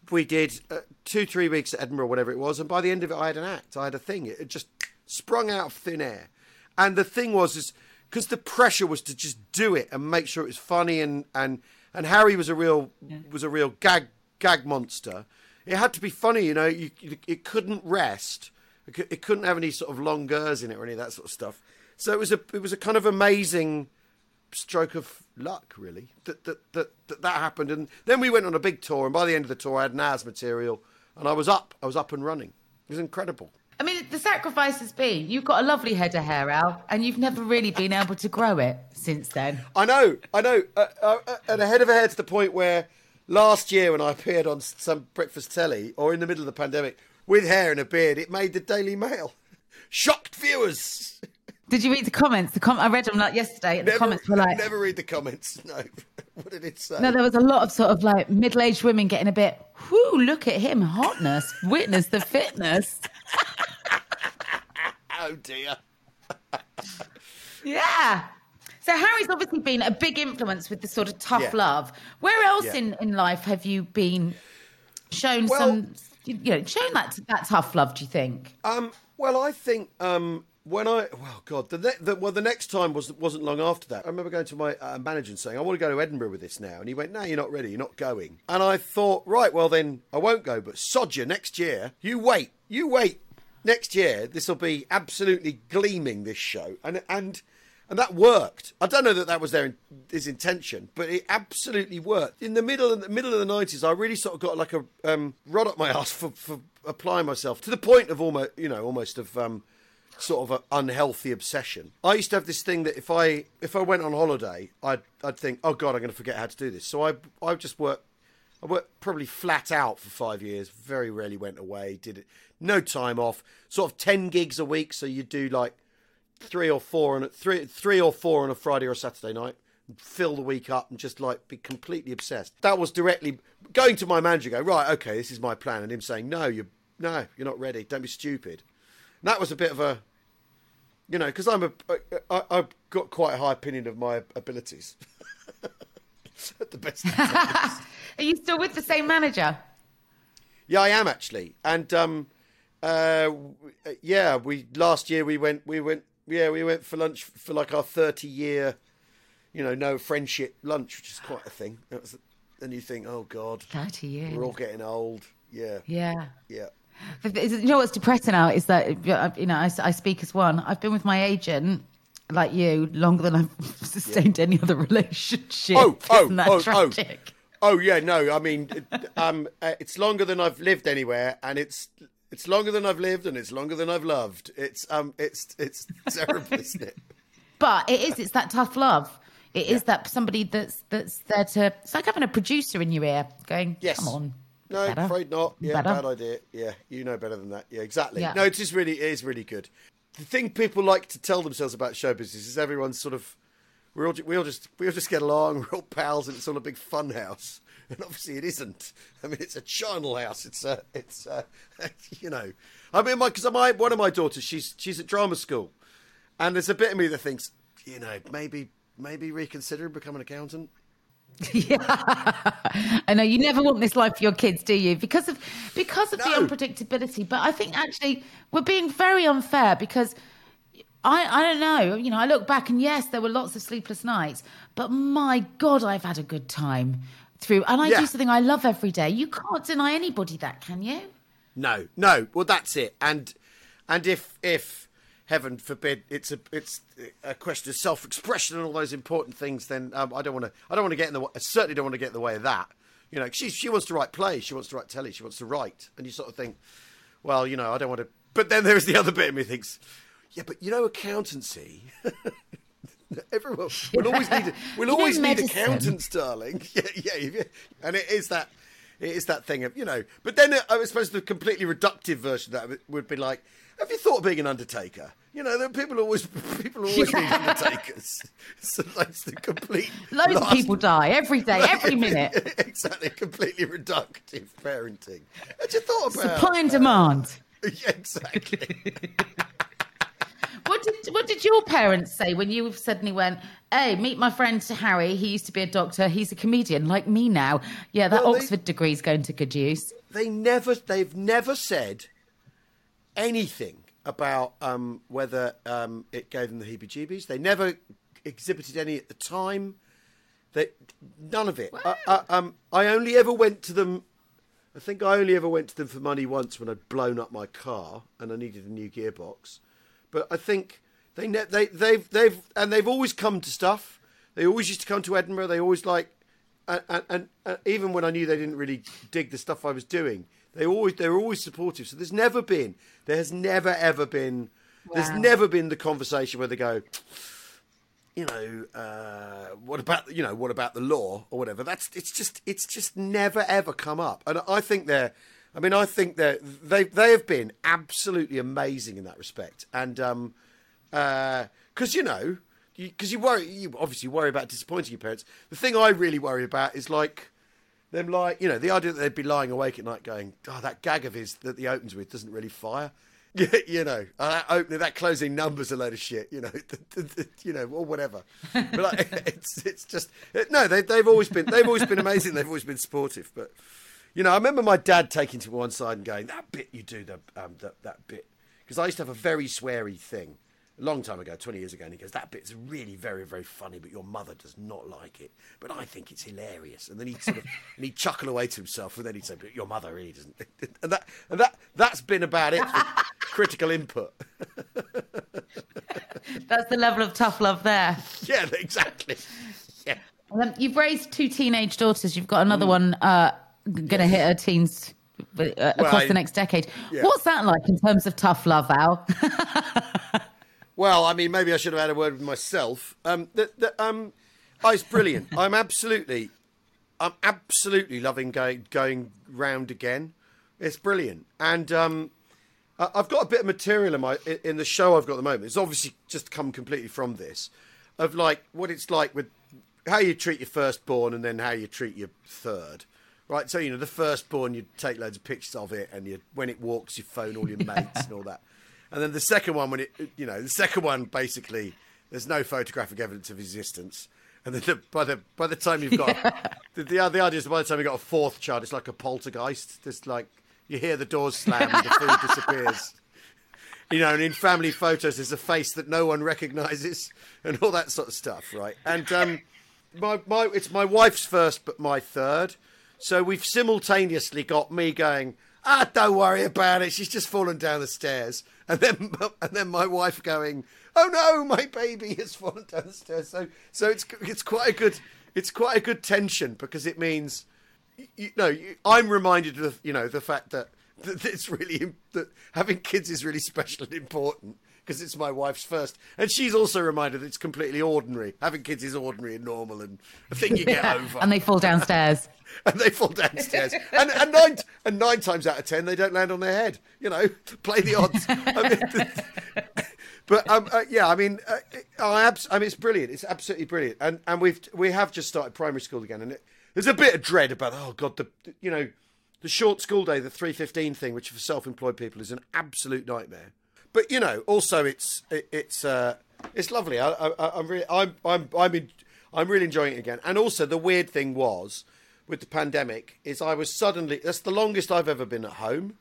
we did uh, two, three weeks at Edinburgh, whatever it was, and by the end of it, I had an act. I had a thing. It just sprung out of thin air. And the thing was, is because the pressure was to just do it and make sure it was funny, and and, and Harry was a real yeah. was a real gag gag monster. It had to be funny, you know. You, you, it couldn't rest. It, it couldn't have any sort of longers in it or any of that sort of stuff. So it was a it was a kind of amazing stroke of luck, really, that that, that that that happened. And then we went on a big tour, and by the end of the tour I had N A S material, and I was up I was up and running. It was incredible. I mean, the sacrifice has been you've got a lovely head of hair, Al, and you've never really been able to grow it since then. I know I know uh, uh, and a head of hair to the point where last year when I appeared on some breakfast telly, or in the middle of the pandemic, with hair and a beard, it made the Daily Mail. Shocked viewers. Did you read the comments? The com- I read them like yesterday, and the never, comments were like... Never read the comments, no. What did it say? No, there was a lot of sort of like middle-aged women getting a bit, whoo, look at him, hotness, witness the fitness. Oh, dear. Yeah. So Harry's obviously been a big influence with the sort of tough yeah. love. Where else yeah. in, in life have you been shown well, some, you know, shown that that tough love, do you think? Um, well, I think... Um, When I, well, God, the, ne- the well, the next time was, wasn't long after that. I remember going to my uh, manager and saying, I want to go to Edinburgh with this now. And he went, no, you're not ready. You're not going. And I thought, right, well, then I won't go. But sod you, next year, you wait. You wait. Next year, this will be absolutely gleaming, this show. And and and that worked. I don't know that that was their his intention, but it absolutely worked. In the middle, in the middle of the nineties, I really sort of got like a um, rod up my ass for, for applying myself to the point of almost, you know, almost of... Um, sort of an unhealthy obsession. I used to have this thing that if I if I went on holiday, I'd I'd think, oh God, I'm going to forget how to do this. So I I just worked I worked probably flat out for five years. Very rarely went away. Did it no time off. Sort of ten gigs a week. So you do like three or four on a, three three or four on a Friday or a Saturday night. Fill the week up and just like be completely obsessed. That was directly going to my manager. Go right, okay, this is my plan, and him saying, no, you no, you're not ready. Don't be stupid. That was a bit of a, you know, because I'm a, I, I've got quite a high opinion of my abilities. At the best of times. Are you still with the same manager? Yeah, I am actually. And um, uh, yeah, we last year we went, we went, yeah, we went for lunch for like our thirty year, you know, no friendship lunch, which is quite a thing. That was, and you think, oh God, thirty years. We're all getting old. Yeah. Yeah. Yeah. You know what's depressing now is that, you know, I, I speak as one. I've been with my agent, like you, longer than I've sustained yeah. any other relationship. Oh, oh, Isn't that oh, tragic? oh. Oh, yeah, no, I mean, um, it's longer than I've lived anywhere, and it's it's longer than I've lived, and it's longer than I've loved. It's um, it's it's terrible, isn't it? But it is. It's that tough love. It yeah. is that somebody that's that's there to. It's like having a producer in your ear going, yes. "Come on." No, better. afraid not. Yeah, better. bad idea. Yeah, you know better than that. Yeah, exactly. Yeah. No, it is really, it is really good. The thing people like to tell themselves about show business is everyone's sort of, we're all, we all just, we all just get along. We're all pals, and it's all a big fun house. And obviously, it isn't. I mean, it's a charnel house. It's a, it's a, you know. I mean, my because my one of my daughters, she's she's at drama school, and there's a bit of me that thinks, you know, maybe maybe reconsider becoming an accountant. Yeah, I know you never want this life for your kids, do you? Because of because of no. the unpredictability. But I think actually we're being very unfair because I I don't know. You know, I look back and yes, there were lots of sleepless nights, but my God, I've had a good time through. And I yeah. do something I love every day. You can't deny anybody that, can you? No, no. Well, that's it. And and if if. Heaven forbid, it's a it's a question of self-expression and all those important things. Then um, I don't want to. I don't want to get in the. I certainly don't want to get in the way of that. You know, she she wants to write plays, she wants to write telly, she wants to write, and you sort of think, well, you know, I don't want to. But then there is the other bit of me thinks, yeah, but you know, accountancy. Everyone we'll always need. We'll you always need medicine. accountants, darling. Yeah, yeah, yeah, and it is that. It is that thing of, you know. But then I suppose the completely reductive version of that would be like, have you thought of being an undertaker? You know, there people always people always yeah. need undertakers. So that's the complete. Loads last... of people die every day, every minute. Exactly, completely reductive parenting. Had you thought about supply and demand? Uh, yeah, exactly. Well, what did what did your parents say when you suddenly went, hey, meet my friend Harry, he used to be a doctor, he's a comedian like me now. Yeah, that well, Oxford they, degree's going to good use. They never they've never said anything about um, whether um, it gave them the heebie-jeebies. They never exhibited any at the time. They, none of it. Wow. I, I, um, I only ever went to them. I think I only ever went to them for money once when I'd blown up my car and I needed a new gearbox. But I think they ne- they they've they've and they've always come to stuff. They always used to come to Edinburgh. They always like, and, and, and, and even when I knew they didn't really dig the stuff I was doing, they always they were always supportive. So there's never been, there has never ever been, wow. there's never been the conversation where they go, you know, uh, what about, you know, what about the law or whatever? That's, it's just, it's just never, ever come up. And I think they're, I mean, I think they're, they, they have been absolutely amazing in that respect. And, um, uh, cause you know, you, cause you worry, you obviously worry about disappointing your parents. The thing I really worry about is like, them like, you know, the idea that they'd be lying awake at night going, oh, that gag of his that he opens with doesn't really fire. You know, uh, that opening, that closing number's a load of shit, you know, you know, or whatever. But like, it's it's just it, no, they they've always been they've always been amazing. They've always been supportive. But you know, I remember my dad taking to one side and going, "That bit you do, the um that that bit," because I used to have a very sweary thing a long time ago, twenty years ago, and he goes, "That bit's really very very funny, but your mother does not like it, but I think it's hilarious." And then he'd sort of and he'd chuckle away to himself, and then he'd say, "But your mother really doesn't." And that and that that's been about it for critical input. That's the level of tough love there. Yeah, exactly. Yeah. Um, you've raised two teenage daughters. You've got another mm. one uh, going to hit her teens uh, across well, I, the next decade. Yeah. What's that like in terms of tough love, Al? Well, I mean, maybe I should have had a word with myself. Um, the, the, um, oh, it's brilliant. I'm absolutely, I'm absolutely loving going going round again. It's brilliant, and um, I've got a bit of material in my in the show I've got at the moment. It's obviously just come completely from this, of like what it's like with how you treat your firstborn and then how you treat your third. Right, so you know the firstborn, you take loads of pictures of it, and you when it walks, you phone all your mates and all that. And then the second one, when it, you know, the second one, basically, there's no photographic evidence of existence. And then the, by the by the time you've got, yeah. the, the the idea is by the time you've got a fourth child, it's like a poltergeist. There's like, you hear the doors slam and the food disappears. You know, and in family photos, there's a face that no one recognises and all that sort of stuff, right? And um, my my it's my wife's first, but my third. So we've simultaneously got me going, ah, don't worry about it. She's just fallen down the stairs. And then, and then my wife going, oh no, my baby has fallen down the stairs. So, so it's it's quite a good it's quite a good tension because it means, you know, I'm reminded of you know the fact that, that it's really that having kids is really special and important because it's my wife's first, and she's also reminded that it's completely ordinary. Having kids is ordinary and normal and a thing you get over. And they fall downstairs. And they fall downstairs, and, and nine and nine times out of ten they don't land on their head. You know, play the odds. I mean, but um, uh, yeah, I mean, uh, I, abs- I mean, it's brilliant. It's absolutely brilliant, and and we've we have just started primary school again, and it, there's a bit of dread about oh god, the you know, the short school day, the three fifteen thing, which for self-employed people is an absolute nightmare. But you know, also it's it, it's uh, it's lovely. I, I, I'm really I'm I'm I'm in, I'm really enjoying it again, and also the weird thing was. With the pandemic, is I was suddenly, that's the longest I've ever been at home,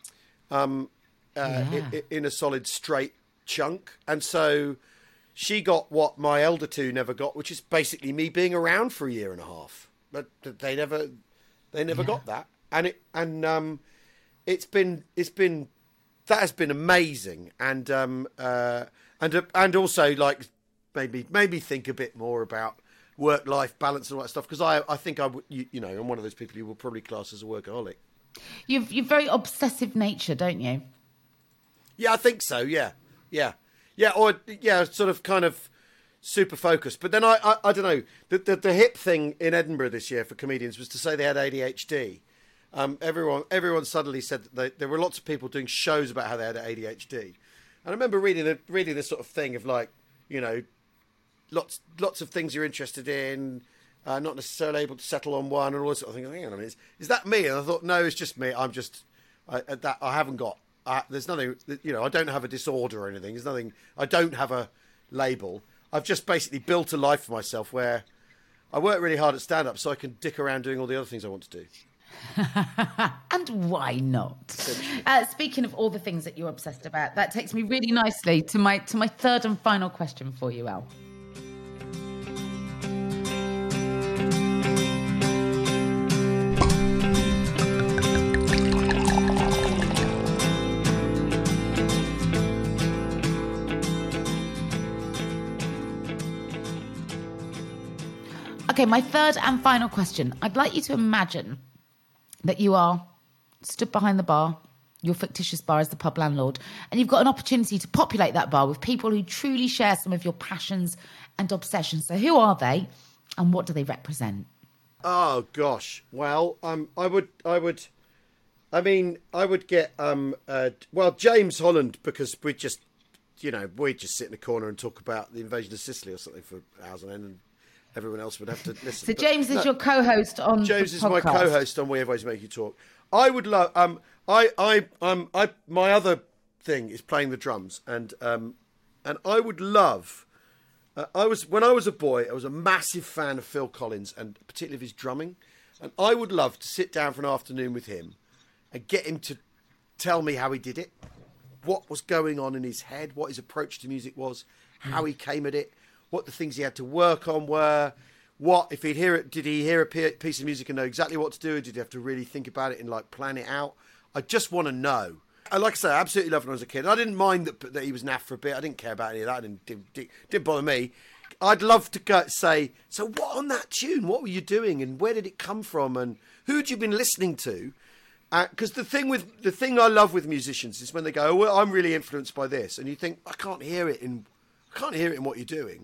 um, uh, yeah. in, in a solid straight chunk. And so she got what my elder two never got, which is basically me being around for a year and a half. But they never, they never yeah. got that. And it, and um, it's been, it's been, that has been amazing. And, um, uh, and, and also like maybe, maybe think a bit more about work-life balance and all that stuff, because I, I think I, you, you know, I'm one of those people who will probably class as a workaholic. You've you're very obsessive nature, don't you? Yeah, I think so. Yeah, yeah, yeah, or yeah, sort of kind of super focused. But then I, I, I don't know. The, the the hip thing in Edinburgh this year for comedians was to say they had A D H D. Um, everyone, everyone suddenly said that they, there were lots of people doing shows about how they had A D H D. And I remember reading the, reading this sort of thing of like, you know. Lots, lots of things you're interested in, uh, not necessarily able to settle on one, and all this sort of thing. Hang on a minute, is, is that me? And I thought, no, it's just me. I'm just I, that I haven't got uh, there's nothing, you know, I don't have a disorder or anything. There's nothing, I don't have a label. I've just basically built a life for myself where I work really hard at stand-up so I can dick around doing all the other things I want to do. And why not? Uh, speaking of all the things that you're obsessed about, that takes me really nicely to my to my third and final question for you, Al. Okay, my third and final question. I'd like you to imagine that you are stood behind the bar, your fictitious bar as the pub landlord, and you've got an opportunity to populate that bar with people who truly share some of your passions and obsessions. So who are they and what do they represent? Oh, gosh. Well, um, I would, I would, I mean, I would get, um, uh, well, James Holland, because we just, you know, we'd just sit in a corner and talk about the invasion of Sicily or something for hours on end, and everyone else would have to listen. So James but, is no, your co-host on James the is podcast. my co-host on We Have Ways to Make You Talk. I would love. Um, I, I, um, I. My other thing is playing the drums, and um, and I would love. Uh, I was when I was a boy, I was a massive fan of Phil Collins, and particularly of his drumming. And I would love to sit down for an afternoon with him, and get him to tell me how he did it, what was going on in his head, what his approach to music was, how he came at it. What the things he had to work on were, what if he'd hear it, did he hear a piece of music and know exactly what to do? Or did he have to really think about it and like plan it out? I just want to know. I like I say, I absolutely loved when I was a kid. I didn't mind that that he was naff for a bit. I didn't care about any of that. It didn't, didn't, didn't bother me. I'd love to go say, so what on that tune? What were you doing and where did it come from and who had you been listening to? Because uh, the thing with the thing I love with musicians is when they go, oh, well, I'm really influenced by this, and you think I can't hear it in, I can't hear it in what you're doing.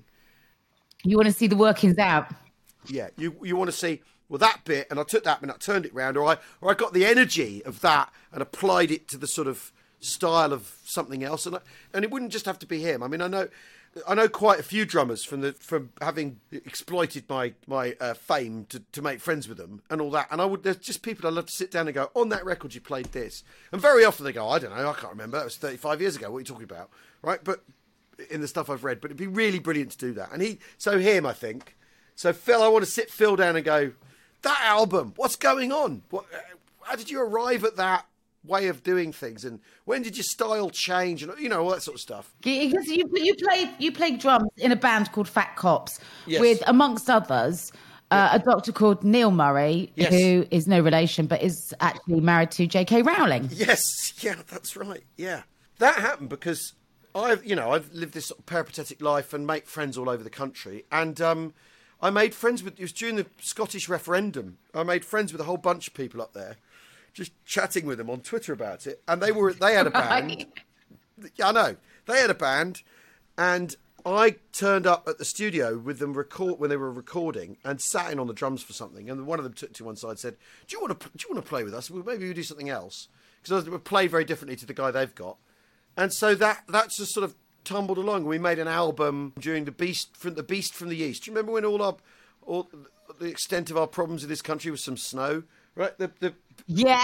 You want to see the workings out. Yeah, you you want to see, well, that bit, and I took that and I turned it round, or I or I got the energy of that and applied it to the sort of style of something else, and I, and it wouldn't just have to be him. I mean, I know I know quite a few drummers from the from having exploited my my uh, fame to, to make friends with them and all that, and I would there's just people I love to sit down and go, on that record you played this, and very often they go, I don't know, I can't remember, that was thirty-five years ago. What are you talking about, right? But in the stuff I've read, but it'd be really brilliant to do that. And he, so him, I think. So Phil, I want to sit Phil down and go, that album, what's going on? What, how did you arrive at that way of doing things? And when did your style change? And, you know, all that sort of stuff. Because you, you played you played drums in a band called Fat Cops yes. with, amongst others, uh, a doctor called Neil Murray, yes. who is no relation, but is actually married to J K Rowling. Yes, yeah, that's right, yeah. That happened because I've, you know, I've lived this sort of peripatetic life and make friends all over the country. And um, I made friends with, it was during the Scottish referendum, I made friends with a whole bunch of people up there, just chatting with them on Twitter about it. And they were, they had a band. Yeah, I know. They had a band. And I turned up at the studio with them record when they were recording and sat in on the drums for something. And one of them took to one side and said, do you want to, do you want to play with us? Well, maybe we do something else. Because I would play very differently to the guy they've got. And so that that's just sort of tumbled along. We made an album during the Beast from the Beast from the East. Do you remember when all our, all the extent of our problems in this country was some snow, right? The the yeah,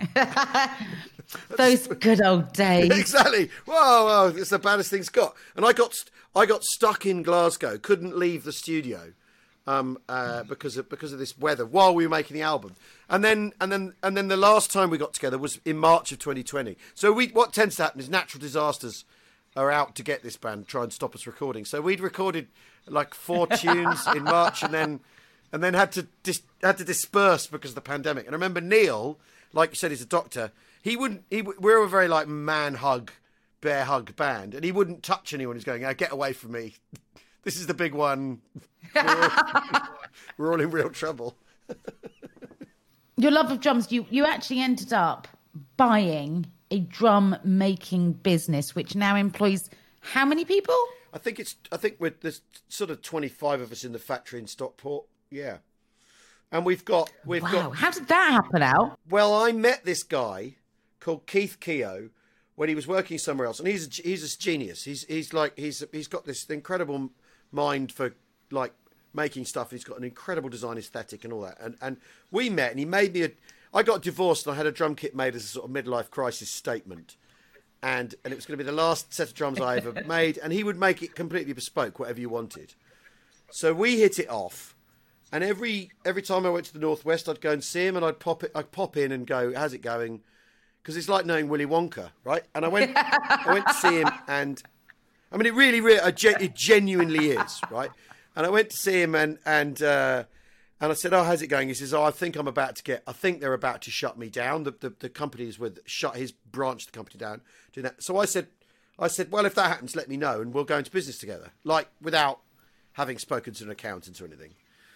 those good old days. Exactly. Whoa, whoa, it's the baddest thing's got. And I got I got stuck in Glasgow, couldn't leave the studio. Um, uh, because of because of this weather while we were making the album, and then and then and then the last time we got together was in March of twenty twenty. So we what tends to happen is natural disasters are out to get this band, try and stop us recording. So we'd recorded like four tunes in March, and then and then had to dis- had to disperse because of the pandemic. And I remember Neil, like you said, he's a doctor. He wouldn't. He we're a very like man hug, bear hug band, and he wouldn't touch anyone who's going, oh, "Get away from me." This is the big one. We're all, we're all in real trouble. Your love of drums, you, you actually ended up buying a drum making business, which now employs how many people? I think it's. I think we're, there's sort of twenty-five of us in the factory in Stockport. Yeah, and we've got we've wow. got. How did that happen, Al? Well, I met this guy called Keith Keogh when he was working somewhere else, and he's a, he's a genius. He's he's like he's he's got this incredible mind for like making stuff. He's got an incredible design aesthetic and all that. And and we met, and he made me a. I got divorced, and I had a drum kit made as a sort of midlife crisis statement. and and it was going to be the last set of drums I ever made, and he would make it completely bespoke, whatever you wanted. So we hit it off, and every every time I went to the Northwest, I'd go and see him, and I'd pop it, I'd pop in and go, "How's it going?" Because it's like knowing Willy Wonka, right? And I went, I went to see him, and I mean, it really, really, it genuinely is, right? And I went to see him, and and uh, and I said, "Oh, how's it going?" He says, "Oh, I think I'm about to get, I think they're about to shut me down. The the, the companies with shut his branch, the company down, doing that." So I said, I said, "Well, if that happens, let me know, and we'll go into business together." Like without having spoken to an accountant or anything.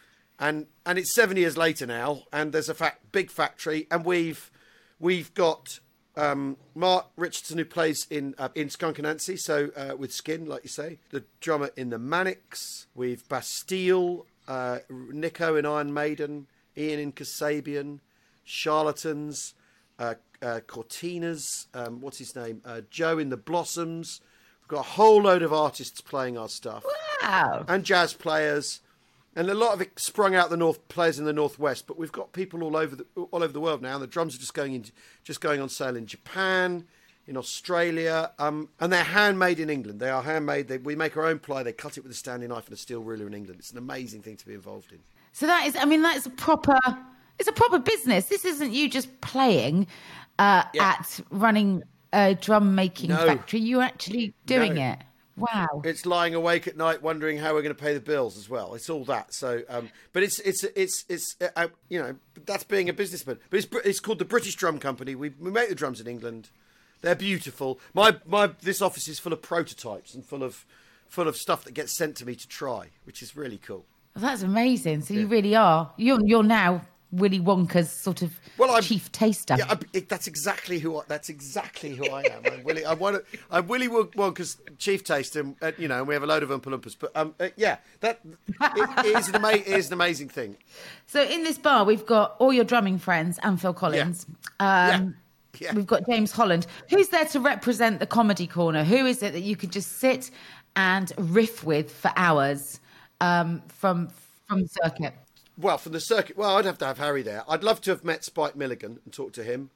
And and it's seven years later now, and there's a fact, big factory, and we've we've got um, Mark Richardson, who plays in uh, in Skunk Anansie, so uh, with Skin, like you say, the drummer in the Manics. We've Bastille, uh, Nico in Iron Maiden, Ian in Kasabian, Charlatans, uh, uh, Cortinas, um, what's his name, uh, Joe in the Blossoms. We've got a whole load of artists playing our stuff. Wow. And jazz players. And a lot of it sprung out the north players in the Northwest, but we've got people all over the all over the world now. And the drums are just going in, just going on sale in Japan, in Australia, um, and they're handmade in England. They are handmade. They, we make our own ply. They cut it with a Stanley knife and a steel ruler in England. It's an amazing thing to be involved in. So that is, I mean, that's a proper. It's a proper business. This isn't you just playing uh, yeah. at running a drum making no. factory. You're actually doing no. it. Wow. It's lying awake at night wondering how we're going to pay the bills as well. It's all that. So, um, but it's, it's, it's, it's, uh, you know, that's being a businessman. But it's, it's called the British Drum Company. We, we make the drums in England. They're beautiful. My, my, this office is full of prototypes and full of, full of stuff that gets sent to me to try, which is really cool. Well, that's amazing. So yeah. you really are. You're, you're now Willy Wonka's sort of well, I'm, chief taster. Yeah, I, that's exactly who. I, that's exactly who I am. I'm Willy. I'm, one of, I'm Willy Wonka's chief taster. And, uh, you know, and we have a load of Oompa Loompas. But um, uh, yeah, that it, it, is an ama- it is an amazing thing. So in this bar, we've got all your drumming friends and Phil Collins. Yeah. Um, yeah. yeah. We've got James Holland. Who's there to represent the comedy corner? Who is it that you could just sit and riff with for hours um, from from the circuit? Well, from the circuit, well, I'd have to have Harry there. I'd love to have met Spike Milligan and talked to him.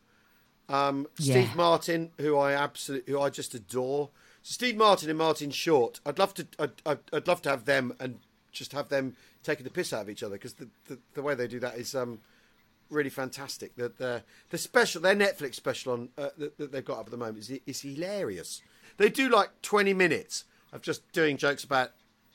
Um, yeah. Steve Martin, who I absolutely, who I just adore. So Steve Martin and Martin Short. I'd love to, I'd, I'd, I'd love to have them and just have them taking the piss out of each other because the, the, the way they do that is um, really fantastic. The, the the special, their Netflix special on uh, that, that they've got up at the moment is is hilarious. They do like twenty minutes of just doing jokes about.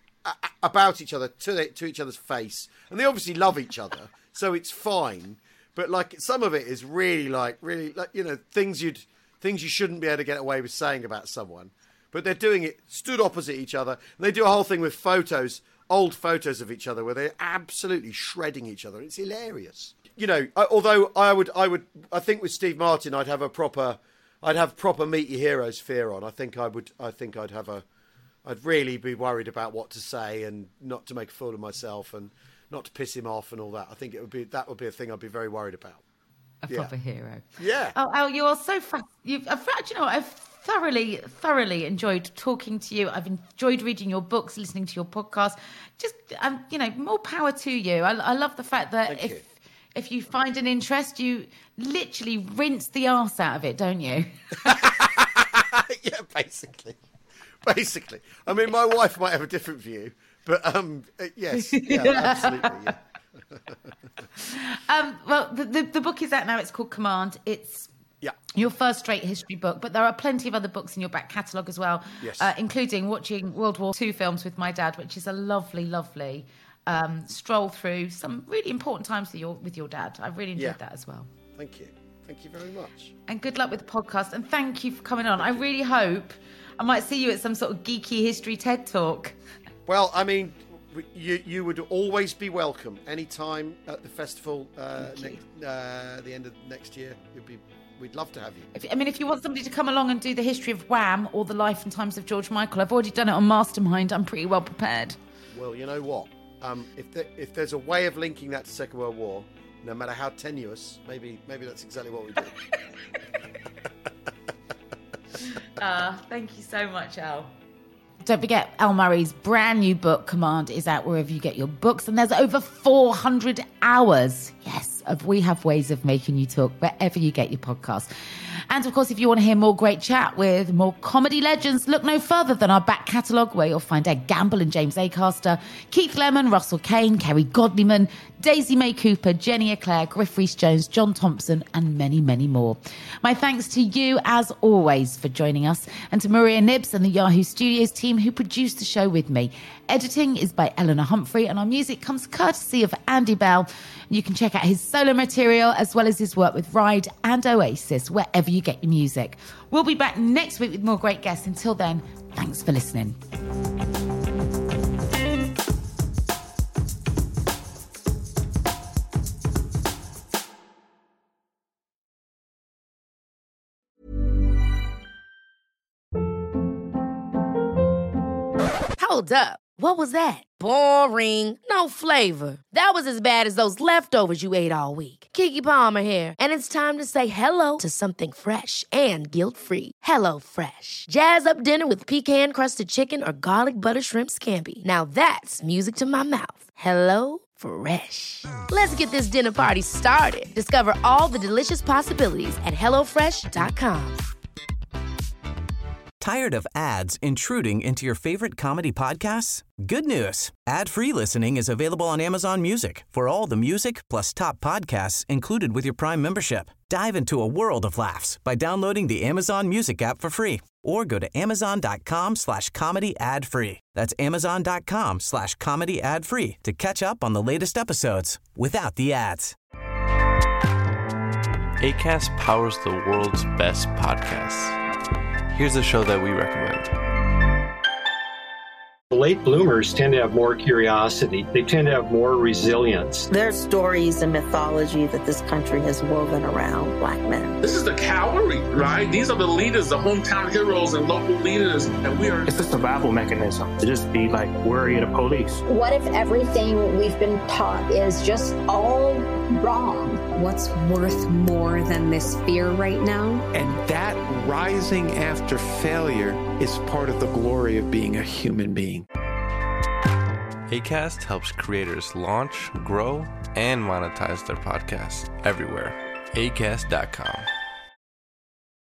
about each other to the, to each other's face, and they obviously love each other, so it's fine. But like some of it is really like really like you know things you'd things you shouldn't be able to get away with saying about someone, but they're doing it stood opposite each other, and they do a whole thing with photos, old photos of each other, where they're absolutely shredding each other. It's hilarious. You know, I, although I would I would I think with Steve Martin I'd have a proper I'd have proper Meet Your Heroes fear on. I think I would I think I'd have a I'd really be worried about what to say and not to make a fool of myself and not to piss him off and all that. I think it would be that would be a thing I'd be very worried about. A yeah. proper hero. Yeah. Oh, Al, you are so fast. You've, I've, you know, I've thoroughly, thoroughly enjoyed talking to you. I've enjoyed reading your books, listening to your podcast. Just, um, you know, more power to you. I, I love the fact that Thank if you. if you find an interest, you literally rinse the arse out of it, don't you? Yeah, basically. Basically, I mean, my wife might have a different view, but um, yes, yeah, absolutely. Yeah. um, well, the, the the book is out now. It's called Command. It's yeah. your first straight history book, but there are plenty of other books in your back catalogue as well, yes. uh, including watching World War Two films with my dad, which is a lovely, lovely um, stroll through some really important times with your with your dad. I really enjoyed yeah. that as well. Thank you. Thank you very much. And good luck with the podcast. And thank you for coming on. I really hope I might see you at some sort of geeky history TED Talk. Well, I mean, you you would always be welcome anytime at the festival. Uh, next, uh, the end of next year, it'd be. We'd love to have you. If, I mean, if you want somebody to come along and do the history of Wham or the life and times of George Michael, I've already done it on Mastermind. I'm pretty well prepared. Well, you know what? Um, if there, if there's a way of linking that to Second World War, no matter how tenuous, maybe maybe that's exactly what we do. uh, thank you so much, Al. Don't forget, Al Murray's brand new book, Command, is out wherever you get your books. And there's over four hundred hours, yes, of We Have Ways of Making You Talk, wherever you get your podcast. And of course, if you want to hear more great chat with more comedy legends, look no further than our back catalogue, where you'll find Ed Gamble and James Acaster, Keith Lemon, Russell Kane, Kerry Godliman, Daisy May Cooper, Jenny Eclair, Griff Rhys-Jones, John Thompson, and many, many more. My thanks to you, as always, for joining us, and to Maria Nibbs and the Yahoo Studios team who produced the show with me. Editing is by Eleanor Humphrey, and our music comes courtesy of Andy Bell. You can check out his solo material as well as his work with Ride and Oasis wherever you get your music. We'll be back next week with more great guests. Until then, thanks for listening. Hold up. What was that? Boring. No flavor. That was as bad as those leftovers you ate all week. Keke Palmer here, and it's time to say hello to something fresh and guilt-free. Hello Fresh. Jazz up dinner with pecan-crusted chicken or garlic butter shrimp scampi. Now that's music to my mouth. Hello Fresh. Let's get this dinner party started. Discover all the delicious possibilities at hello fresh dot com. Tired of ads intruding into your favorite comedy podcasts? Good news. Ad-free listening is available on Amazon Music for all the music plus top podcasts included with your Prime membership. Dive into a world of laughs by downloading the Amazon Music app for free or go to amazon.com slash comedy ad free. That's amazon.com slash comedy ad free to catch up on the latest episodes without the ads. Acast powers the world's best podcasts. Here's a show that we recommend. Late bloomers tend to have more curiosity. They tend to have more resilience. There's stories and mythology that this country has woven around Black men. This is the cavalry, right? These are the leaders, the hometown heroes and local leaders, and we are... It's a survival mechanism to just be like worry of the police. What if everything we've been taught is just all wrong? What's worth more than this fear right now? And that rising after failure is part of the glory of being a human being. Acast helps creators launch, grow, and monetize their podcasts everywhere. acast dot com.